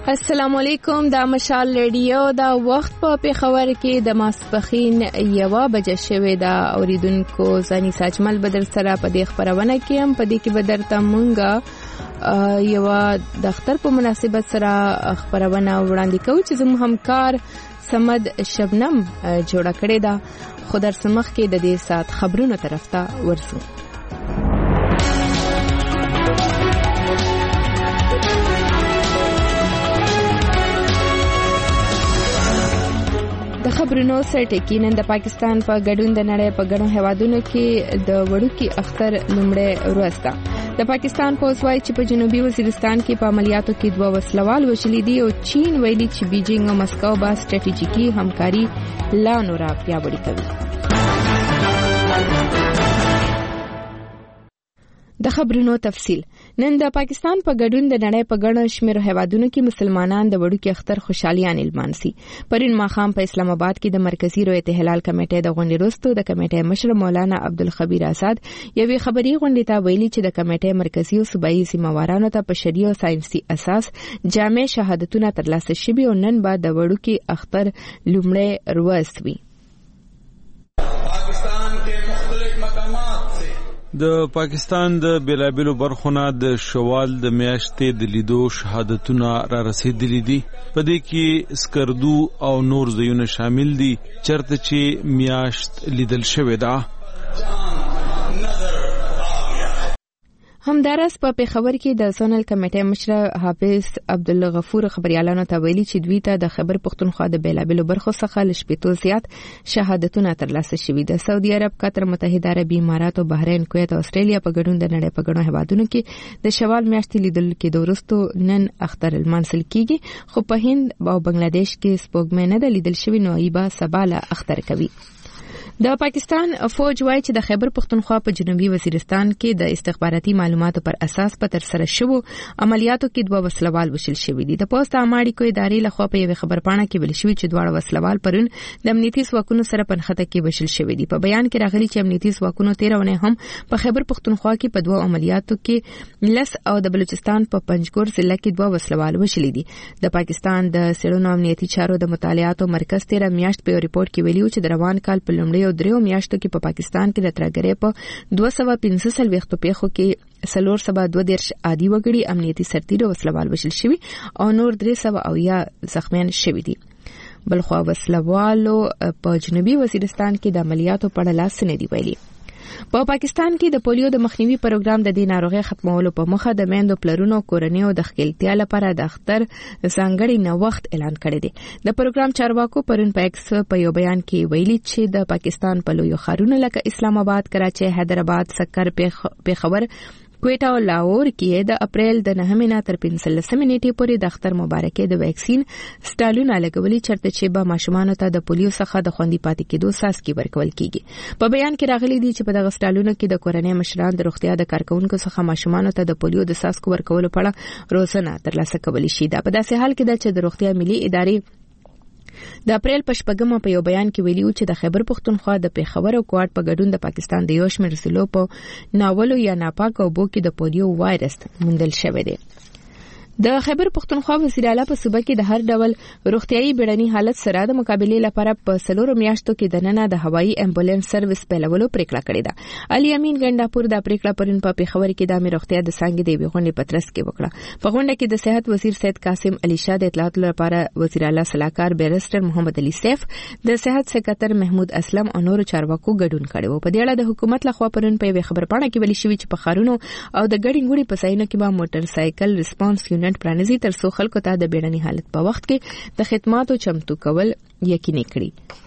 السلام علیکم. دا مشال ریډیو دا وخت په پیښور کې د ماسپخین 1 بجه شوې دا اوریدونکو ځاني ساجمل بدر سره په دې خبرونه کې هم په دې کې بدرته مونږه یو د اختر په مناسبت سره خبرونه وړاندې کوو چې زموږ همکار سمد شبنم جوړه کړې ده. خو در سمخ کې د دې سات خبرونو طرف ته ورسو. د خبرونو سرټکی نن د پاکستان په ګډون د نړۍ په ګڼو هیوادونو کې د وړوکی اختر لومړی ورځ ده. د پاکستان پولیس وايي چې په جنوبي وزیرستان کې په عملیاتو کې 2 وسلوال وشلي دي او چین ویلي چې بیجینګ او مسکو با ستراتیژیکي همکاري لا نور پیاوړې کوي. د خبرونو تفصیل. نن د پاکستان په ګډون د نړۍ په ګڼو شمېر هیوادونو کې مسلمانان د وړوکی اختر خوشحالیان لمانځي. پرون ماښام په اسلام آباد کې د مرکزی رویت هلال کمیټې د غونډې وروسته د کمیټې مشر مولانا عبدالخبیر آزاد یوې خبري غونډې ته ویلي چې د کمیټې مرکزی او صوبایي ذمہوارانو ته په شرعي او ساينسي اساس جامع شهادتونه ترلاسه شوي او نن به د وړوکی اختر لومړی ورځ وي. د پاکستان د بیلابیلو برخونه د شوال د میاشتې د لیدو شهادتونه را رسیدلي دي. په دې کې سکردو او نور ځایونه شامل دي چرته چې میاشت لیدل شوې ده. همدارس په پیښور کې د سونل کمیټې مشر حافظ عبدالغفور خبريالانو ته ویلي چې دوی ته د خیبر پختونخوا د بیلابیلو برخو څخه لشپېتو زیات شهادتونه ترلاسه شوي. د سعودي عرب، قطر، متحده عربي امارات او بحرین، کویت او استرالیا په ګډون د نړۍ په ګڼو هیوادونو کې د شوال میاشتې لیدل کې د وروستو نن اختر لمانځل کیږي. خو په هند او بنگلاديش کې سپوږمۍ نه د لیدل شوی نو ایبا سباله اختر کوي. د پاکستان فوج وايي چې د خیبر پختونخوا په جنوبي وزیرستان کې د استخباراتي معلوماتو پر اساس په تر سره شوو عملیاتو کې 2 وسلوال وشل شوي دي. د پوسټ اماړي کوي ادارې لخوا په یوه خبرپاڼه کې ویل شوی چې 2 وسلوال پرون د امنیتي ځواکونو سره په نښته کې وشل شوي دي. په بیان کې راغلي چې امنیتي ځواکونو 13 ونه هم په خیبر پختونخوا کې په 2 عملیاتو کې لس او د بلوچستان په پنجګور ضلع کې 2 وسلوال وشل دي. د پاکستان د سړونو امنیتي چارو د مطالعاتو مرکز 13 میاشت په ریپورت کې ویلي چې د روان کال په لومړي او دریو میاشتو کې په پاکستان کې د ترګرې په 245 پیښو کې 402 عادي وګړي امنیتي سرتیري وسلوال وشل شوي او نور 300 زخمیان شوي دي. بلخوا وسلوالو په جنوبي وزیرستان کې د عملیاتو په اړه لاس نه دی ویلي. په پاکستان کې د پولیو د مخنیوي پروګرام د دې ناروغي ختمولو په مخه د میندو پلرونو کورنیو د خپلتیا لپاره د اختر ځانګړي نوښت اعلان کړی دی. د پروګرام چارواکو پرون په ایکس په یو بیان کې ویلي چې د پاکستان په لویو ښارونو لکه اسلام آباد، کراچي، حیدرآباد، سکر، پیښور، کویټا او لاهور کې د اپریل د 9 نه تر 15 نیټې پورې د اختر مبارکي د ویکسین سټالونه لګولي چرته چې به ماشومان ته د پولیو څخه د خوندي پاتې کېدو ساسکي ورکول کیږي. په بیان کې راغلي دي چې په دغه سټالونو کې د کورنۍ مشران د روغتیا د کارکونکو څخه ماشومان ته د پولیو د ساسکو ورکولو په اړه روزنه ترلاسه کولی شي. دا په داسې حال کې ده چې د روغتیا ملي ادارې د اپریل په 8 په یو بیان کې ویلي چې د خیبر پختونخوا د پیښور او کوټ په ګډون د پاکستان د یو شمېر ضلعو په ناولو یا ناپاک اوبو کې د پولیو وایرس موندل شوی دی. د خیبر پختونخوا وزیر اعلی په صوبه کې د هر ډول روغتيایي بیړني حالت سره د مقابله لپاره په 4 میاشتو کې د نن د هوایي امبولانس سرویس پیلولو پریکړه کړې ده. علي امین ګنداپور د پریکړه پرون په پیښور کې د امیر روغتیا د څنګه دی غونډې پترس کې وکړه. په غونډه کې د صحت وزیر سید قاسم علي شاه د اطلاعات لپاره وزیر اعلی صلاحکار بیرسټر محمد علي سیف، د صحت سکرټر محمود اسلم او نور چارواکو ګډون کړي. په دې اړه د حکومت لخوا پرون په خبرپاڼه کې ویل شوی چې په خارونو او د ګډین ګوړي په ځایونو کې به موټر سایکل ریسپانس یونټ پرانیزي تر څو خلکو ته د بیړني حالت په وخت کې د خدماتو چمتو کول یقیني کړي.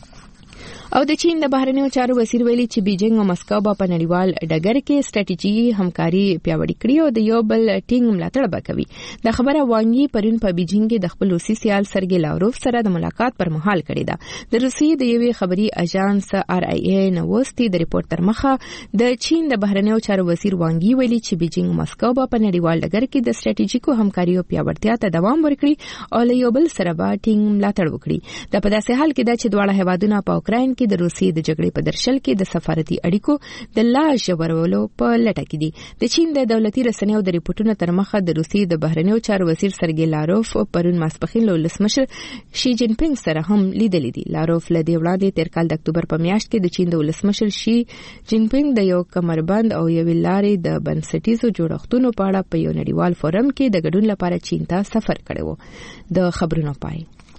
او د چین د بهرنیو چارو وزیر ویلي چې بیجینګ او مسکو په نړیوال ډګر کې ستراتیژیکي همکاري پیاوړې کړي او د یو بل ټینګ ملاتړ وکوي. د خبره وانګي پرون په بیجینګ کې د خپل روسي سیال سرګي لاوروف سره د ملاقات پر مهال کړې ده. د روسي د یوې خبري اژانس RIA نووستي د ریپورت تر مخه د چین د بهرنیو چارو وزیر وانګي ویلي چې بیجینګ او مسکو په نړیوال ډګر کې د ستراتیژیکو همکاري او پیاوړتیا ته دوام ورکړي او له یو بل سره به ټینګ ملاتړ وکړي. د په داسې حال کې چې دواړه هیوادونه په اوکراین کې د روسیې د جګړې په درشل کې د سفارتي اړیکو د لا ژورولو په لټه کې دي. د چین د دولتي رسنیو د ریپورتونو تر مخه د روسیې د بهرنیو چارو وزیر سرګی لاروف پرون ماسپښین له ولسمشر شي جین پینګ سره هم لیدلې دي. لاروف له دې وړاندې تیر کال د اکتوبر په میاشت کې د چین د ولسمشر شي جین پینګ د یو کمربند او یوې لارې د بنسټیزو جوړښتونو په اړه په یو نړیوال فورم کې د ګډون لپاره چین ته سفر کړی و. د خبرونو پای.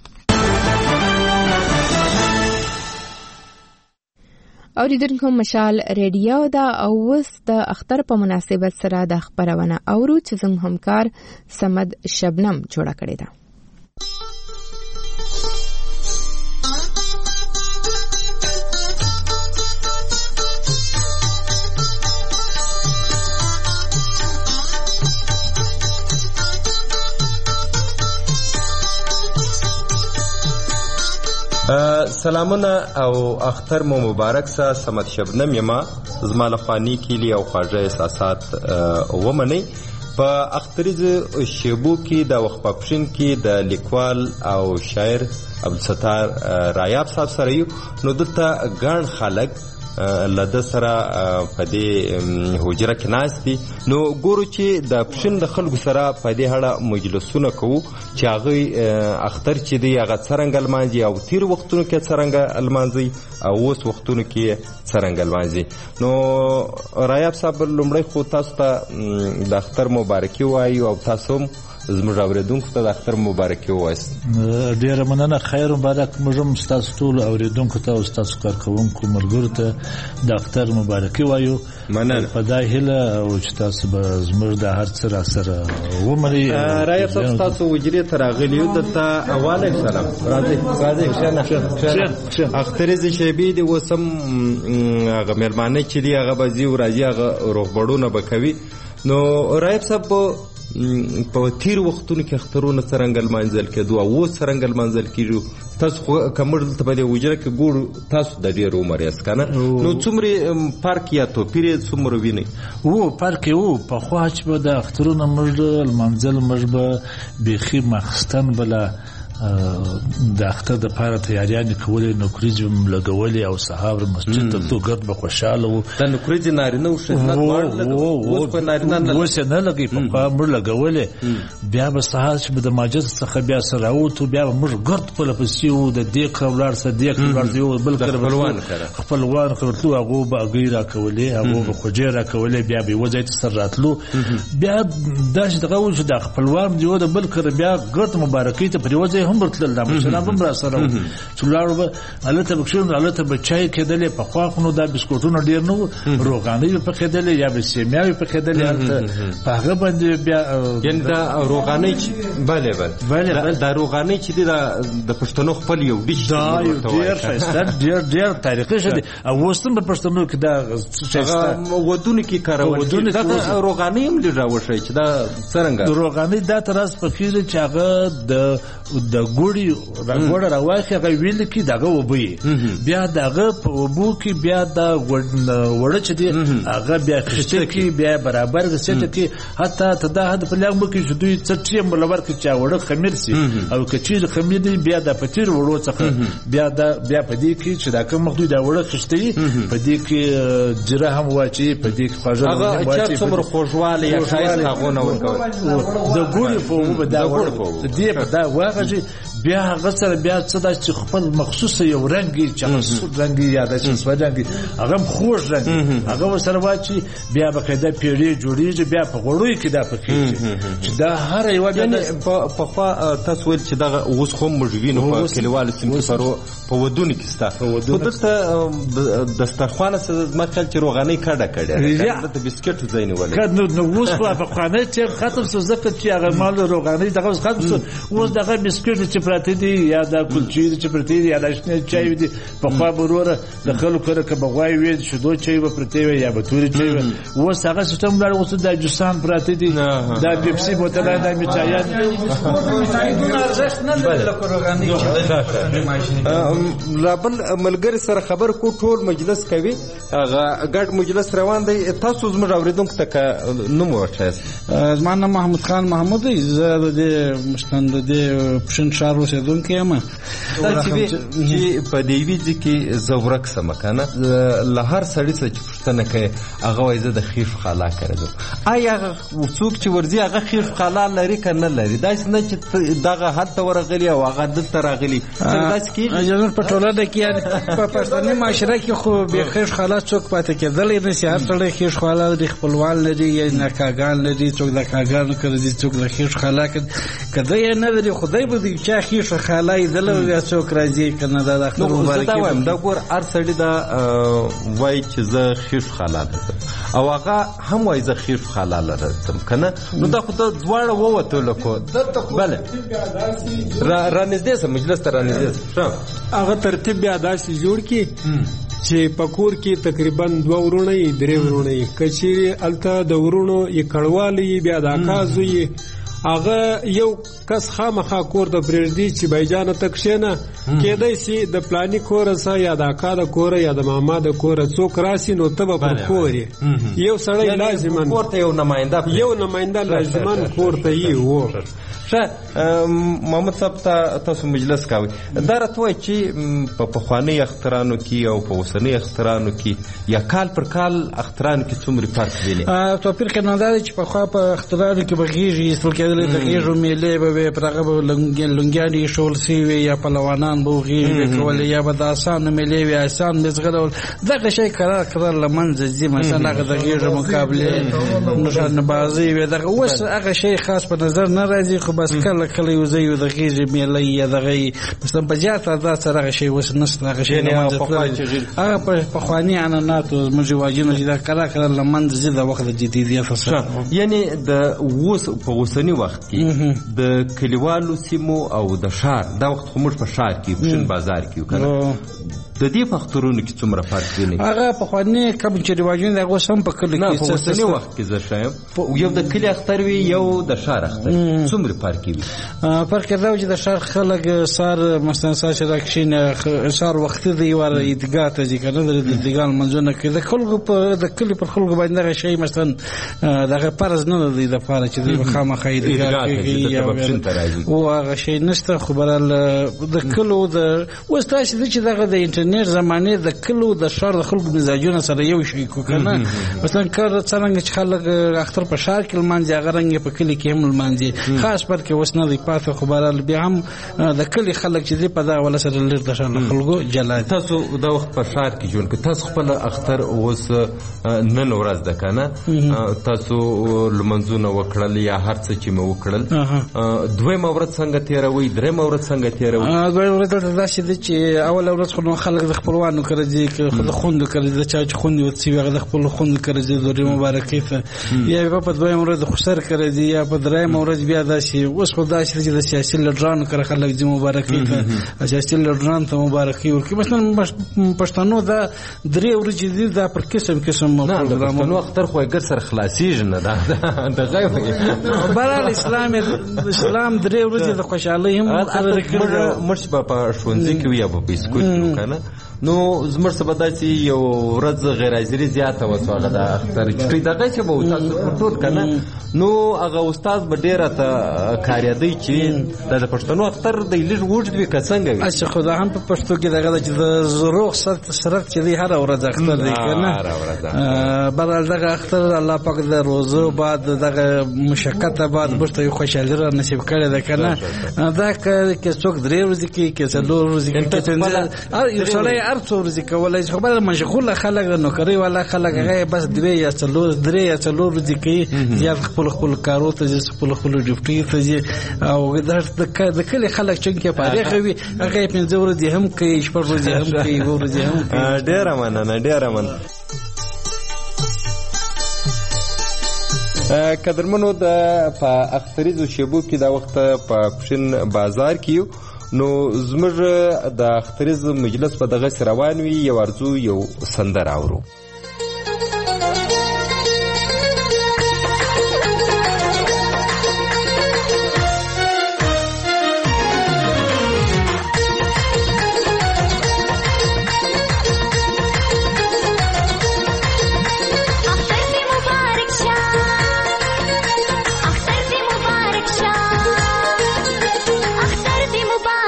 اوریدونکو مشال ریډیو دا او وس د اختر په مناسبت سره د خبرونه اورو چې زموږ همکار سمد شبنم جوړه کړې ده. سلامونه او اختر مو مبارک سه. سمد شبنم یما زما لخوانی کلی او خواږه احساسات ومنئ. په اختریز شیبو کې د وخت پښین کې د لیکوال او شاعر عبدالستار رایاب صاحب سره یو نو دلته ګڼ خلک لده سره په دې حجره کې ناست دي. نو ګورو چې د پښین د خلکو سره په دې اړه مجلسونه کوو چې هغوی اختر چې دی هغه څرنګه لمانځي او تیر وختونو کې څرنګه لمانځي او اوس وختونو کې څرنګه لمانځي. نو رایاب صاحب لومړی خو تاسو ته د اختر مبارکي وایو او تاسو هم زموږ اوریدونکو ته د اختر مبارکي ووایاست. ډېره مننه. خیر مبارک. موږ هم ستاسو ټولو اوریدونکو ته او ستاسو کارکوونکو ملګرو ته د اختر مبارکي وایو. مننه. په دا هیله او چې تاسو به زموږ د هر څه را سره ومنئ. رایاب صاحب ستاسو حجرې ته راغلي یو. دلته وعلیکم سلام. راځئ کښېنه. اختریزې شیبې دي اوس هم هغه مېلمانه چې دي هغه به ځي او راځي هغه روغبړونه به کوي. نو رایاب صاحب په تیر وختونو کې اخترونه څرنګه لمانځل کېدو او اوس څرنګه لمانځل کېږي؟ تاسو خو که موږ دلته په دې حجره کې ګورو تاسو د ډېر عمر یاست که نه؟ نو څومره فرق یا توپیر یې څومره وینئ؟ فرق یې پخوا چې به د اخترونه موږ لمانځل موږ به بیخي ماخستن بله د اختر د پاره تیاریانې کولې، نوکریزې به لګولې او سهار مسجد ته تلو، ګرد به خوشحاله وو. دا نوکریزې نارینه او ښځینه دواړه اوس په نارینه نه اوس یې نه لګوي، پخوا موږ لګولې. بیا به سهار چې به د مسجد څخه بیا سره راووتو بیا به موږ ګرد خپله پسې وو، د دې کره ولاړ سه دې کره ولاړ یو بل کره خپلوان کره تلو، هغو به هګۍ راکولې، هغو به خوجې راکولې، بیا به یوه ځای ته سره راتلو. بیا داسې دغه و چې دا خپلوان د یو د بل کره بیا ګرد مبارکۍ ته پر یوه ځای هم ورتلل، دا مشران هم را سره وو چې ولاړو به هلته به کښېنو، هلته به چای کېدلې. پخوا خو نو دا بسکوټونه ډېر نه وو، روغانۍ به پخېدلې یا به سیمیاوې پخېدلې هلته په هغه باندې بیا یعنې دا روغانۍ چې بله دا روغانۍ چې دی د پښتنو خپل یو ډیش دا یو ډېر ښایسته ډېر تاریخي ښه دی او اوس هم په پښتنو کې دا ښایسته ودونو کې کارول کېږي. دا روغانۍ هم لږ راوښیي چې دا څرنګه روغانۍ دا ته راز پکې دی چې هغه د ګوړې ګوړه راواخلي، هغه ویل کې دغه اوبه یې بیا دغه په اوبو کې بیا دا وړه چې دی هغه بیا خشته کې بیا برابر غسته کې حتی ته دا حد په لاغ کې چې دوی څټي ملور کې چا وړه خمیر سي او که چیز خمیر دی بیا د پتیر وړو څخه بیا په دې کې چې دا کوم مخدوی دا وړه خشته په دې کې جره هم واچي، په دې کې خواږه هغه چې څومره خوږواله یا ښایست هغه نه ورکول د ګوړې په اوبه دا وړه دې په دا واغږي بیا هغه سره بیا څه دا چې خپل مخصوص یو رنګ چې سور رنګ یا د سپین رنګ هغه خوږ رنګ هغه ورسره واچي، بیا به قاعده پیړې جوړیږي، بیا په غوړوي کې دا پکې چې دا هر یو په خوا تاسو ول چې دغه اوس خو مجوینو په کلیوالو سیمو په ودونو کې ستا خو دلته دسترخوان سره ما خل چې روغانۍ کډه د بسکټو ځای نیولې نو اوس په خوانه چې ختم سو زکه چې هغه مال روغانۍ دغه ختم سو اوس دغه بسکټ چې پراته دي یا د کلچې چې پراته دي یا د شنه چای دي په خوا بروره د خلکو کړه که بغوای وي شودو چای به پراته وي یا به توري چای اوس هغه سیستم لري، اوس د جوسان پراته دي د پیپسي بوتلان د میچایان لابل ملګری سره خبر کو ټول مجلس کوي، هغه ګډ مجلس روان دی. تاسو زموږ اوریدونکو ته نوم ورکړئ. زما نوم محمود خان محمود دی، زه د مشتند د پښین ښار اوسېدونکی یم. دا چې په دې ویځ کې زورک سم کنه له هر سړي څخه چې پوښتنه کوي هغه وایي زه د خیف خالا کړم. آیا څوک چې ورځي هغه خیف خالا لري که نه لري؟ داسې نه چې دغه هلته ورغلي او هغه دلته راغلي داسې کېږي. په ټولنه کې په پښتني معاشره کې خو بې خیش خالا څوک پاتې کېدلی نه شي. هر سړی خیش خالا لري، خپلوان لري یا نکاګان لري. څوک د کاګانو کړي دي، څوک د خیش خالا کړي. که دی یې نه لري خدای به د چا خیش خالا یې دله یا څوک راځي که نه. دا د اختر مبارکي دا وایم دا ګور هر سړي دا وایي چې زه خیش خالا لرم او هغه هم وایي زه خیش خالا لرم که نه. نو دا خو د دواړه ووتلو کو بله رانږدې سه مجلس ته رانږدې سه هغه ترتیب بیا داسې جوړ کړي چې په کور کې تقریبا 2 ورونه یې 3 ورونه یې که چیرې هلته د ورونو یې کړوالی بیا د اکا زوی هغه یو کس خامخا کور ته پرېږدي چې بایجانه ته کښېنه کېدی سي د پلاني کوره سه یا د اکا د کوره یا د ماما د کوره څوک راسي نو ته به پر کور یې یو سړی لازمن کور ته یو نماینده لازمن کور ته یې و. محمد صاحب تاسو مجلس کوي دا راته وایي چې په پخواني اخترانو کې او په اوسني اخترانو کې یا کال پر کال اخترانو کې څومره فرق ویني؟ توپیر که نه دا دی چې پخوا په اخترانو کې به غېږې ایستل کېدلې، د غېږو میلې به وې، پر هغه به لونګیانې ایښول سوي یا پهلوانان به غېږې به کولې یا به د اسانو میلې وې اسان به ځغلول. دغه شی کرار له منځه ځي. مثلا هغه د غېږو مقابلې نشانبازۍ وې دغه اوس هغه شی خاص په نظر نه راځي. خو بس کله یو ځای د غېږې میله یا دغه مثلا په زیات تعداد سره هغه شی اوس نشته. هغه شی هغه پخواني عنعناتو زموږ رواجونه چې دا کله له منځه ځي د وخت د جدیدیت سره. یعنې د اوس په اوسني وخت کې د کلیوالو سیمو او د ښار دا وخت خو موږ په ښار کې په شین بازار کې یو کنه د دې په اخترونو کې څومره فرق ویني؟ هغه پخواني کوم چې رواجونه دغه اوس هم په کلي کې په اوسني وخت کې زه ښایم یو د کلي اختر وي یو د ښار اختر څومره فرق وي؟ فرق دا چې د ښار خلک سار مثلا سار چې راکښینه سار وخت دی ور عیدګاه ته ځي کنه د عیدګاه منځونه کې د خلکو په د کلي پر خلکو باندې هغه شی مثلا دغه فرض نه دی د فاره چې د خامخا عیدګاه کې او هغه شی نشته. خو برال د کلو د اوس تاسو چې دغه د انټرنیټ زمانه د کلو د ښار د خلکو مزاجونه سره یو شي کو کنه. مثلا کار څنګه چې خلک اختر په ښار کې لمانځي هغه رنګ په کلي کې هم لمانځي. خاص پر کې اوس نه دی پاتې. خو برال بیا هم د کلي خلک چې دی په دا ولا سره لږ د ښار خلکو جلا. تاسو دا وخت په ښار کې ژوند کوئ، تاسو خپل اختر اوس نن ورځ ده کنه تاسو لمنځونه وکړل یا هر څه چې مو وکړل دویمه ورځ څنګه تیروي؟ درېمه ورځ څنګه تیروي؟ دویمه ورځ دا چې دی چې اول ورځ خو خلک د خپلوانو کړي دي د خوندو کړي د چا چې خوند وڅي هغه د خپل خوند کړي دي د مبارکۍ ته یا په دویمه ورځ د خسر کړي دي یا په درېمه ورځ بیا دا شي. اوس خو دا چې د سیاسي لډرانو کړه خلک د مبارکۍ ته سیاسي لډران ته مبارکۍ ورکړي. مثلا پښتنو دا 3 ورځې دي دا پر قسم پروګرامونو اختر خو ګر سره خلاصيږي نه دا غوښه برال اسلام 3 ورځې د خوشحالۍ هم مقرر کړل. مرش په شونځي کې یا په بسکوټ کنه نو زمر سبا داسې یو ورځ غیر حاضري زیاته وسوله د اختر چټي دغه چې به تاسو ټول کنه نو هغه استاد به ډیره ته کاریدي چې د پښتنو اختر د لږ وجد وي کڅنګ وي. اڅ خدای هم په پښتو کې دغه چې د زروغ سرت چې دی هر ورځ اختر دی کنه بل دغه اختر الله پاک د روزو بعد دغه مشقت بعد برته خوشاله را نصیب کړی ده کنه. دا که څوک 3 ورځې کې څلور ورځې کې یو سړی ارڅ ورځې کولای شي. خبره مشغوله خلک نوکری والا خلک هغه بس 2 یا 3 ورځې کې زیات خپل کارو ته خپل ډیوټي ته او د کلی خلک چې فارغ وي هغه 5 ورځې هم کوي 6 ورځې هم کوي 2 ورځې هم کوي. ډېر مننه قدرمنو د په اختریزو شیبو کې دا وخت په پښین بازار کې نو زموږ د اختریز مجلس په دغه روان وي یو ارزو یو سندر اورو. اختر دی مبارک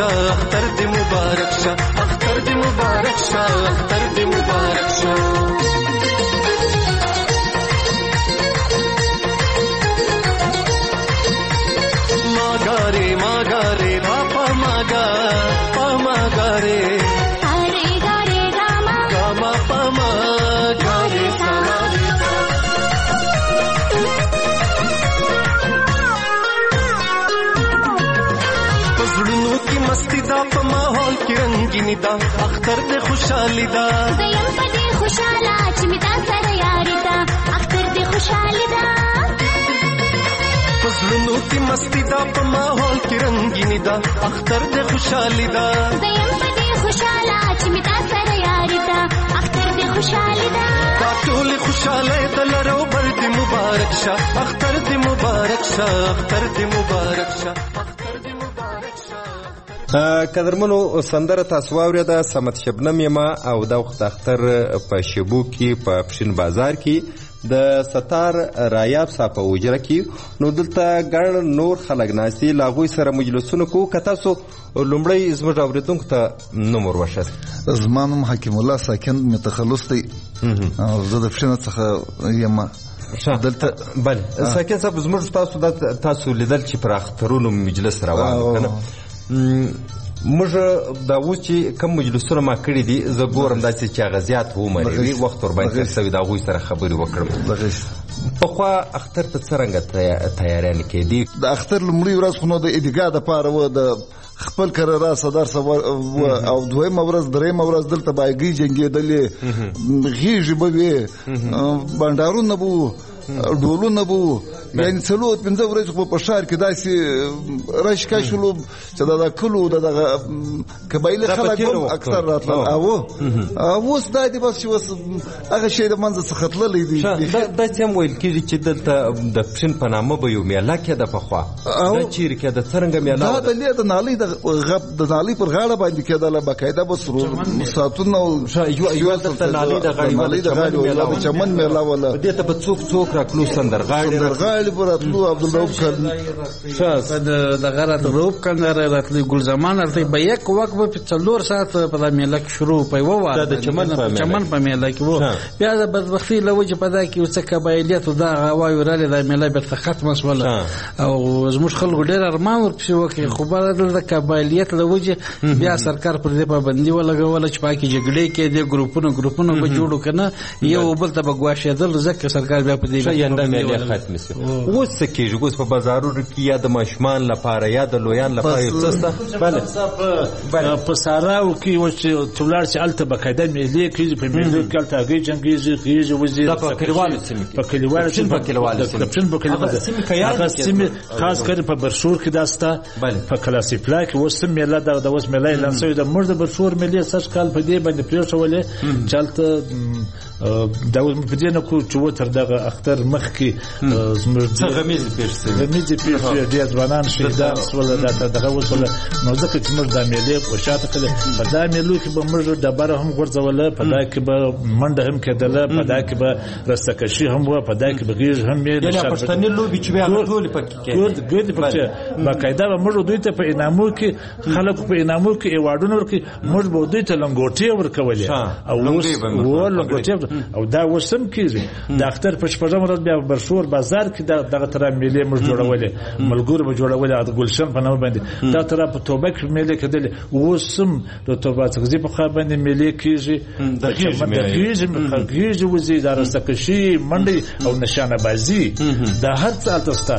شه اختر دې مبارک شه اختر دې مبارک شه اختر دې مبارک شه मागारे बापा मागा पामागारे अरे गारे गामा गामा पामा गारे सारे पजड़नों की मस्ती दा प माहौल की रंगीनी दा अख्तर दे खुशहाली दा दयम पदे खुशहाला चिमिता सर यारी दा अख्तर दे खुशहाली दा पजड़नों की मस्ती दा प माहौल की रंगीनी दा अख्तर दे खुशहाली दा दयम पदे खुशहाला चिमिता सर यारी दा अख्तर दे खुशहाली दा टोल खुशहाले दलरो बर्द मुबारक शा अख्तर दे मुबारक शा अख्तर दे मुबारक शा अख्तर दे मुबारक शा قدرمنو سندره تاسو واورېده سمت شبنم یما او د وخت اختر په شیبو کې په پښین بازار کې د ستار رایاب صاحب په وجره کې نو دلته ګڼ نور خلک ناستي لاغوی سره مجلسونه کو کته سو لومړی زموږ اوریدونکو ته نوم ور وښست زما نوم حکیم الله ساکن متخلص دی زه د پښین څخه یم دلته بل ساکن صاحب زموږ تاسو لیدل چې پر اخترونو مجلس روان کنه موږ دا اوس چې کوم مجلسونه ما کړي دي زه ګورم داسې چې هغه زیات ومري وخت ورباندې تېر سوی د هغوی سره خبرې وکړم پخوا اختر ته څرنګه تیاریانې کېدې د اختر لومړۍ ورځ خو نو د عیدګاه دپاره و د خپل کره صدر او دویمه ورځ درېیمه ورځ دلته بایګۍ جنګېدلې غېږې به وې بنډارونه به وو ډولونه به وو یعنې څلور پنځه ورځې خو په ښار کې داسې رشکه شولو چې د کلو د دغه قبایلي خلک هم اکثر راتلل اوس دا دي بس چې اوس هغه شی د منځه څخه تللی دی داسې هم ویل کېږي چې دلته د پښین په نامه به یو میله کېده پخوا دا چیرې کېده څرنګه میله دا د نالۍ د نالۍ پر غاړه باندې کېدله باقاعده به ساعتونه یوه دلته نالۍ د غاړې چمن میله وله دې ته به څوک راتلو سندرغاړي به راتلو عبدالرؤف دغه راتلو کندهار راتلو ګلزمان راتلو به یک وخت به 4 ساعت په دا میله کې شروع په یوه واره د چمن په میله کې وو بیا د بدبختي له وجې په دا کې یو څه قبایلیت و دا هوایو رالې دا میله بیرته ختمه شوله او زموږ خلکو ډېر ارمان ورپسې وکړي خو به د قبایلیت له وجې بیا سرکار پر دې پابندي ولګوله چې پاکې جګړې کېدې ګروپونه به جوړو که نه یو بل ته به ګواښېدل ځکه سرکار بیا په دې ینده میلې ختمې شوې اوس څه کېږي اوس په بازارونو کې یا د ماشومان لپاره یا د لویان لپاره یو څه شته په ساراو کې اوس چې ولاړ چې هلته باقاعده میلې کېږي په میلو کې هلته هګۍ جنګېږي خېږي وځي دا په کلیوالو سیمې په کلیوالو هغه سیمې خاص کر په برشور کې دا شته په کلاسیپلا کې اوس میله د اوس میله اعلان شوې ده موږ د برشور میلې سږ کال په دې باندې پرېښولې چې هلته دا اوس په دې نه کوو چې و تر دغه اختر مخکې زموږ غمیزې پېښ شوې ډېر ځوانان شهیدان شول دغه وشوله نو ځکه چې موږ دا میلې وشاته کړې په دا میلو کې به موږ ډبره هم غورځوله په دا کې به منډه هم کېدله په دا کې به رستکشي هم وه په دا کې به غېږ هم پښتني لوبې چې هغه ټولې پکې کېدې باقاعده به موږ دوی ته په انعامو کې خلکو په انعامو کې ایوارډونه ورکړي موږ به دوی ته لنګوټې ورکولې او دا اوس هم کېږي د اختر په شپږمه ورځ بیا برشور بازار کې دغه طرح میلې موږ جوړولې ملګرو به جوړولې د ګلشن په نامه باندې دا طرح په توبه کې میلې کېدلې اوس هم د توبه څخه په خوا باندې میلې کېږي غېږې وځي دا رستکشي منډې او نشانه بازي دا هر څه هلته شته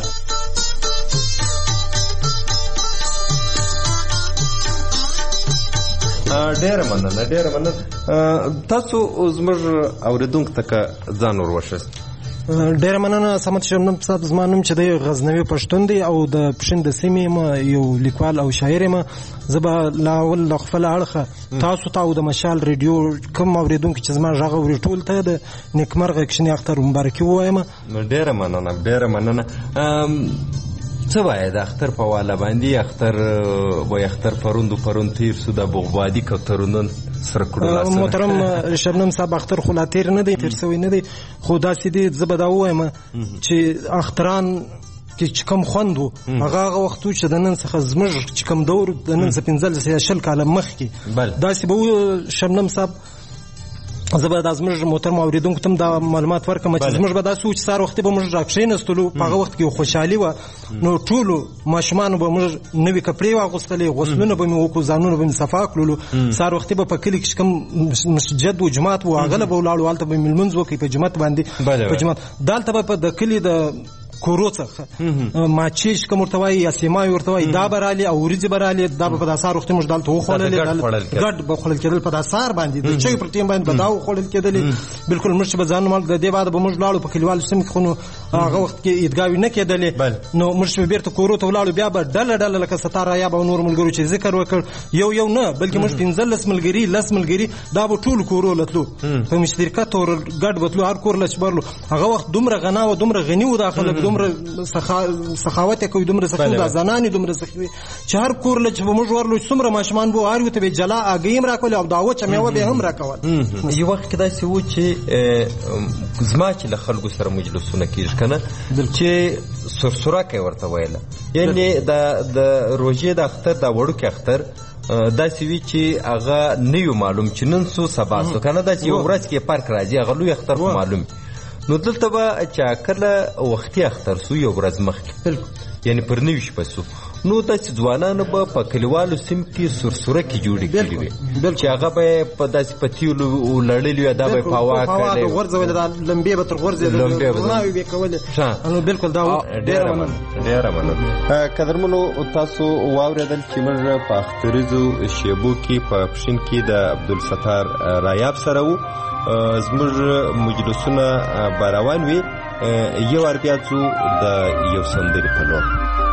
ډېره مننه تاسو زموږ اورېدونکو ته که ځان ور وښست ډېره مننه صمد شبنم صاحب زما نوم چې دی غزنوي پښتون دی او د پښین د سیمې یم یو لیکوال او شاعر یم زه به لاول له خپله اړخه تاسو ته او د مشال ریډیو کوم اورېدونکي چې زما غږ اوري ټول ته د نیکمرغه کښېني اختر مبارکي ووایم ډېره مننه څه وایې د اختر په واله باندې اختر پرون تیر سو د بغبادي کوترونن سره کړو محترم شبنم صاحب اختر خو لا تیر نه دی تیر سوی نه دی خو داسې دی زه به دا ووایم چې اختران کې چې کوم خوند و هغه وخت چې د نن څخه زموږ چې کوم دور د نن څخه 15 یا 20 کاله مخکې داسې به شبنم صاحب زه به دا زموږ محترم اورېدونکو ته هم دا معلومات ورکړم چې زموږ به داسې و چې سهار وختي به موږ راکښېنستلو په هغه وخت کې خوشحالي وه نو ټولو ماشومانو به موږ نوي کپړې واغوستلې غسلونه به مې وکړو ځانونه به مې صفا کړلو سهار وختي به په کلي کې چې کوم مسجد و جومات و هغه له به ولاړو هلته به مې لمونځ وکړي په جومات باندې په جومات دلته به په د کلي د کورو څخه ماچې چې کوم ورته وایي یا سیمای ورته وایي دا به رالې او وریځې به رالې دا به په دا سهار وختي موږ دلته وخوړلې ګډ به خوړل کېدل په دا سهار باندې د چایو پر ټیم باندې به دا وخوړل کېدلې بالکل موږ چې به ځانونه مال د دې بعده به موږ ولاړو په کلیوالو سیمو کې خو نو هغه وخت کې عیدګاوې نه کېدلې نو موږ چې به بیرته کورو ته ولاړو بیا به ډله ډله لکه ستاره یا به نور ملګرو چې ذکر وکړ یو نه بلکې موږ 15 ملګري 10 ملګري دا به ټول کورو لتلو په مشترکات اور ګډ بتلو هر کور لچ برلو هغه وخت دومره غنا و دومره غنی و داخله دومره سخاوت کوي دومره سخاوت د زنانې دومره سخوي چې هر کور لچ به موږ ورلو څومره ماشومان به هر وته به جلا اګیم راکول او دا وچه میوه به هم راکول یو وخت کې داسې و چې زما چې له خلکو سره مجلسونه کېږي کنه چې سرسره کوي ورته ویله یعنی د روژې د اختر د وړوکي اختر داسې وي چې هغه نه یو معلوم چې نن سو سبا سو کنه داسې یو ورځ کې فرق راځي هغه لوی اختر خو معلوم نو دلته به چې کله وختي اختر سو یو ورځ مخکې یعنی پر نوي شپه سو نو داسې ځوانانو به په کلیوالو سیمو کې سرسره کې جوړې کړې وي چې هغه به په داسې پتیولو لړلې وي دا به په هوا کړی غورځولې دا لمبې به تر غورځېدلې ناوې به یې کولې نو بالکل دا ډېره مننه قدرمنو تاسو واورېدل چې موږ په اختریزو شیبو کې په پښین کې د عبدالستار رایاب سره وو زموږ مجلسونه به روان وي یو وار بیا ځو د یو سندرې په لور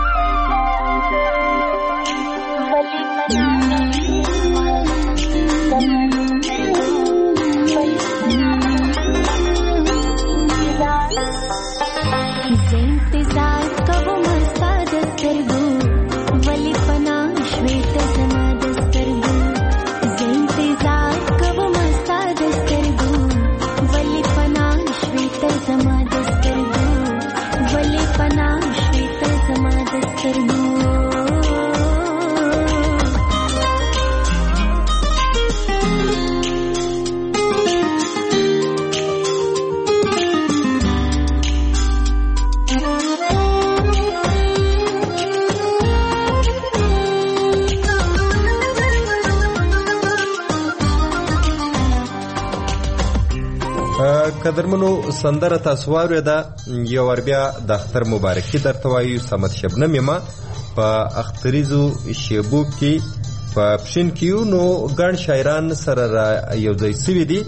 قدرمنو سندره تاسو واورېده یو ور بیا د اختر مبارکي درته وایو صمد شبنم یم په اختریزو شیبو کې په پښین کې یو نو ګڼ شاعران سره یو ځای سوي دي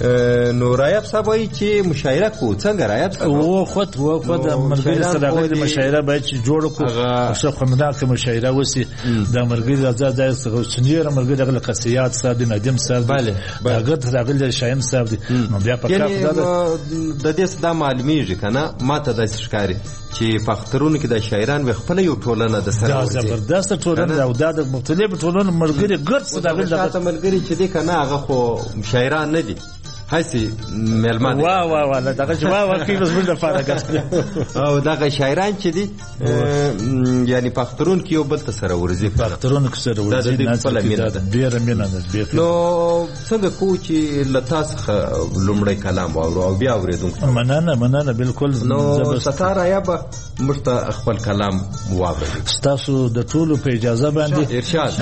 نو رایاب صاحب وایي چې مشاعره کو څنګه رایاب صاحب و خود ملګري سره غوښتي مشاعره باید چې جوړ کړو څو خمدان کې مشاعره وسی د ملګري راځي ځای څخه سنیر ملګري غل قصيات صاحب ندیم صاحب دا غد راغلی شایم صاحب نو بیا په کار د دې دا معلومیږي کنه ماته د ښکاری چې په اخترونو کې د شاعران خپل یو ټولنه د سره زبردست ټولنه او د مختلف ټولنو ملګري ګرځ دا ملګري چې دي کنه هغه خو شاعران نه دي هسي ملمان وا دغه جواب ورکړي بس موږ لپاره ګټه او دغه شاعران چې دي یعنی په اخترون کې یو بل ته سره ورځي په اخترون کې سره ورځي نه ډېر مینه ده نو څنګه کو چې لتا څخه لومړی کلام او بیا اوریدونکو مننه بالکل نو ستاره یا به مرته خپل کلام واوري تاسو د ټولو په اجازه باندې ارشاد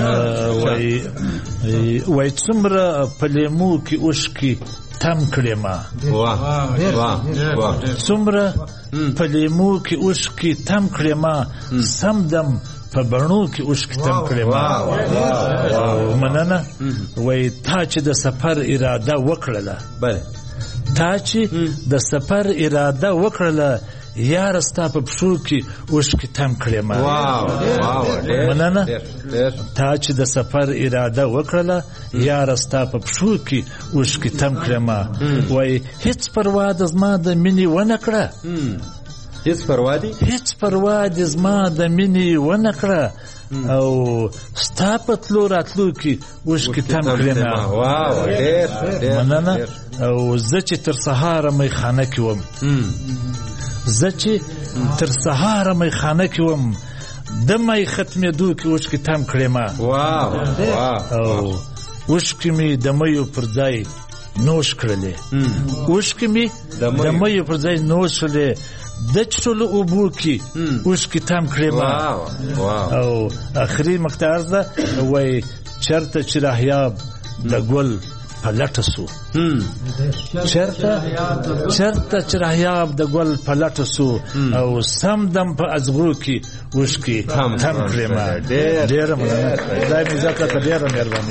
وای څومره په لیمو کې اوښکي تم کړم څومره په لیمو کې اوښکي تم کړم سمدم په بڼو کې اوښکي تم کړم مننه وای تا چې د سفر اراده وکړله تا چې د سفر اراده وکړله یار ستا په پښو کې اوښکي تم کړم مننه تا چې د سفر اراده وکړله یار ستا په پښو کې اوښکي تم کړم وای هیڅ پروا د زما د مینې ونه کړه هیڅ پروا د زما د مینې ونه کړه او ستا په تلو راتلو کې اوښکي تم کړم مننه او زه چې تر سهاره میخانه کې وم زه چې تر سهاره میخانه کې وم د مای ختمېدو کې اوښکې تم کړې ما او اوښکې مې د میو پر ځای نوش کړلې اوښکې مې د میو پر ځای نوش کړلې د چټلو اوبو کې اوښکې تم کړې ما او آخري مقطع ده وایي چرته چې راهیاب د ګل په لټه سو چرته چې راهیاب د ګل په لټه سو او سم دم په ازغو کې اوښکې تم کړې ما ډېره مننه خدای مې عزت کړه ډېره مهرباني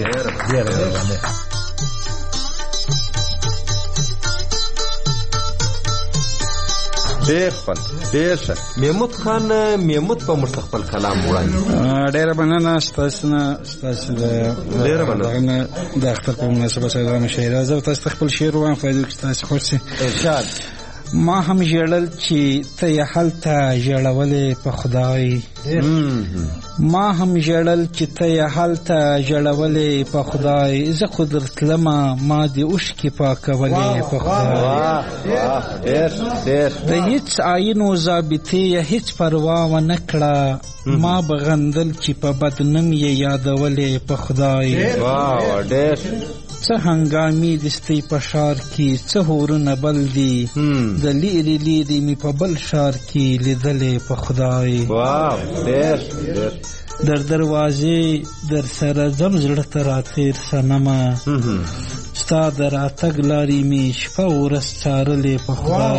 ډېر خوند ډېر ښه محمود خان محمود په موږ خپل کلام وړاندې ډېره مننه ستاسو نه ستاسو ډېره مننه د اختر په مناسبت سره مشاعره زه تاسو خپل شعر وایم فایده کې تاسو خوښ شئ ارشاد ما هم ژړل چې ته یې هلته ژړولې په خدای ما هم ژړل چې ته یې هلته ژړولې په خدای زه خو درتلمه ما دې اوښکې پاکولې په خدای د هیڅ آیینو ضابطې یې هیڅ پروا ونه کړه ما به غندل چې په بدنم یې یادولې په خدای څه هنګامي دستي په ښار کې څه هورونه بل دي د لیرې لیرې مې په بل ښار کې لیدلې په خدای در دروازې در سره ځم زړه ته راتېر صنمه ستا د راتګ لارې مې شپه ورځ څارلې په خدای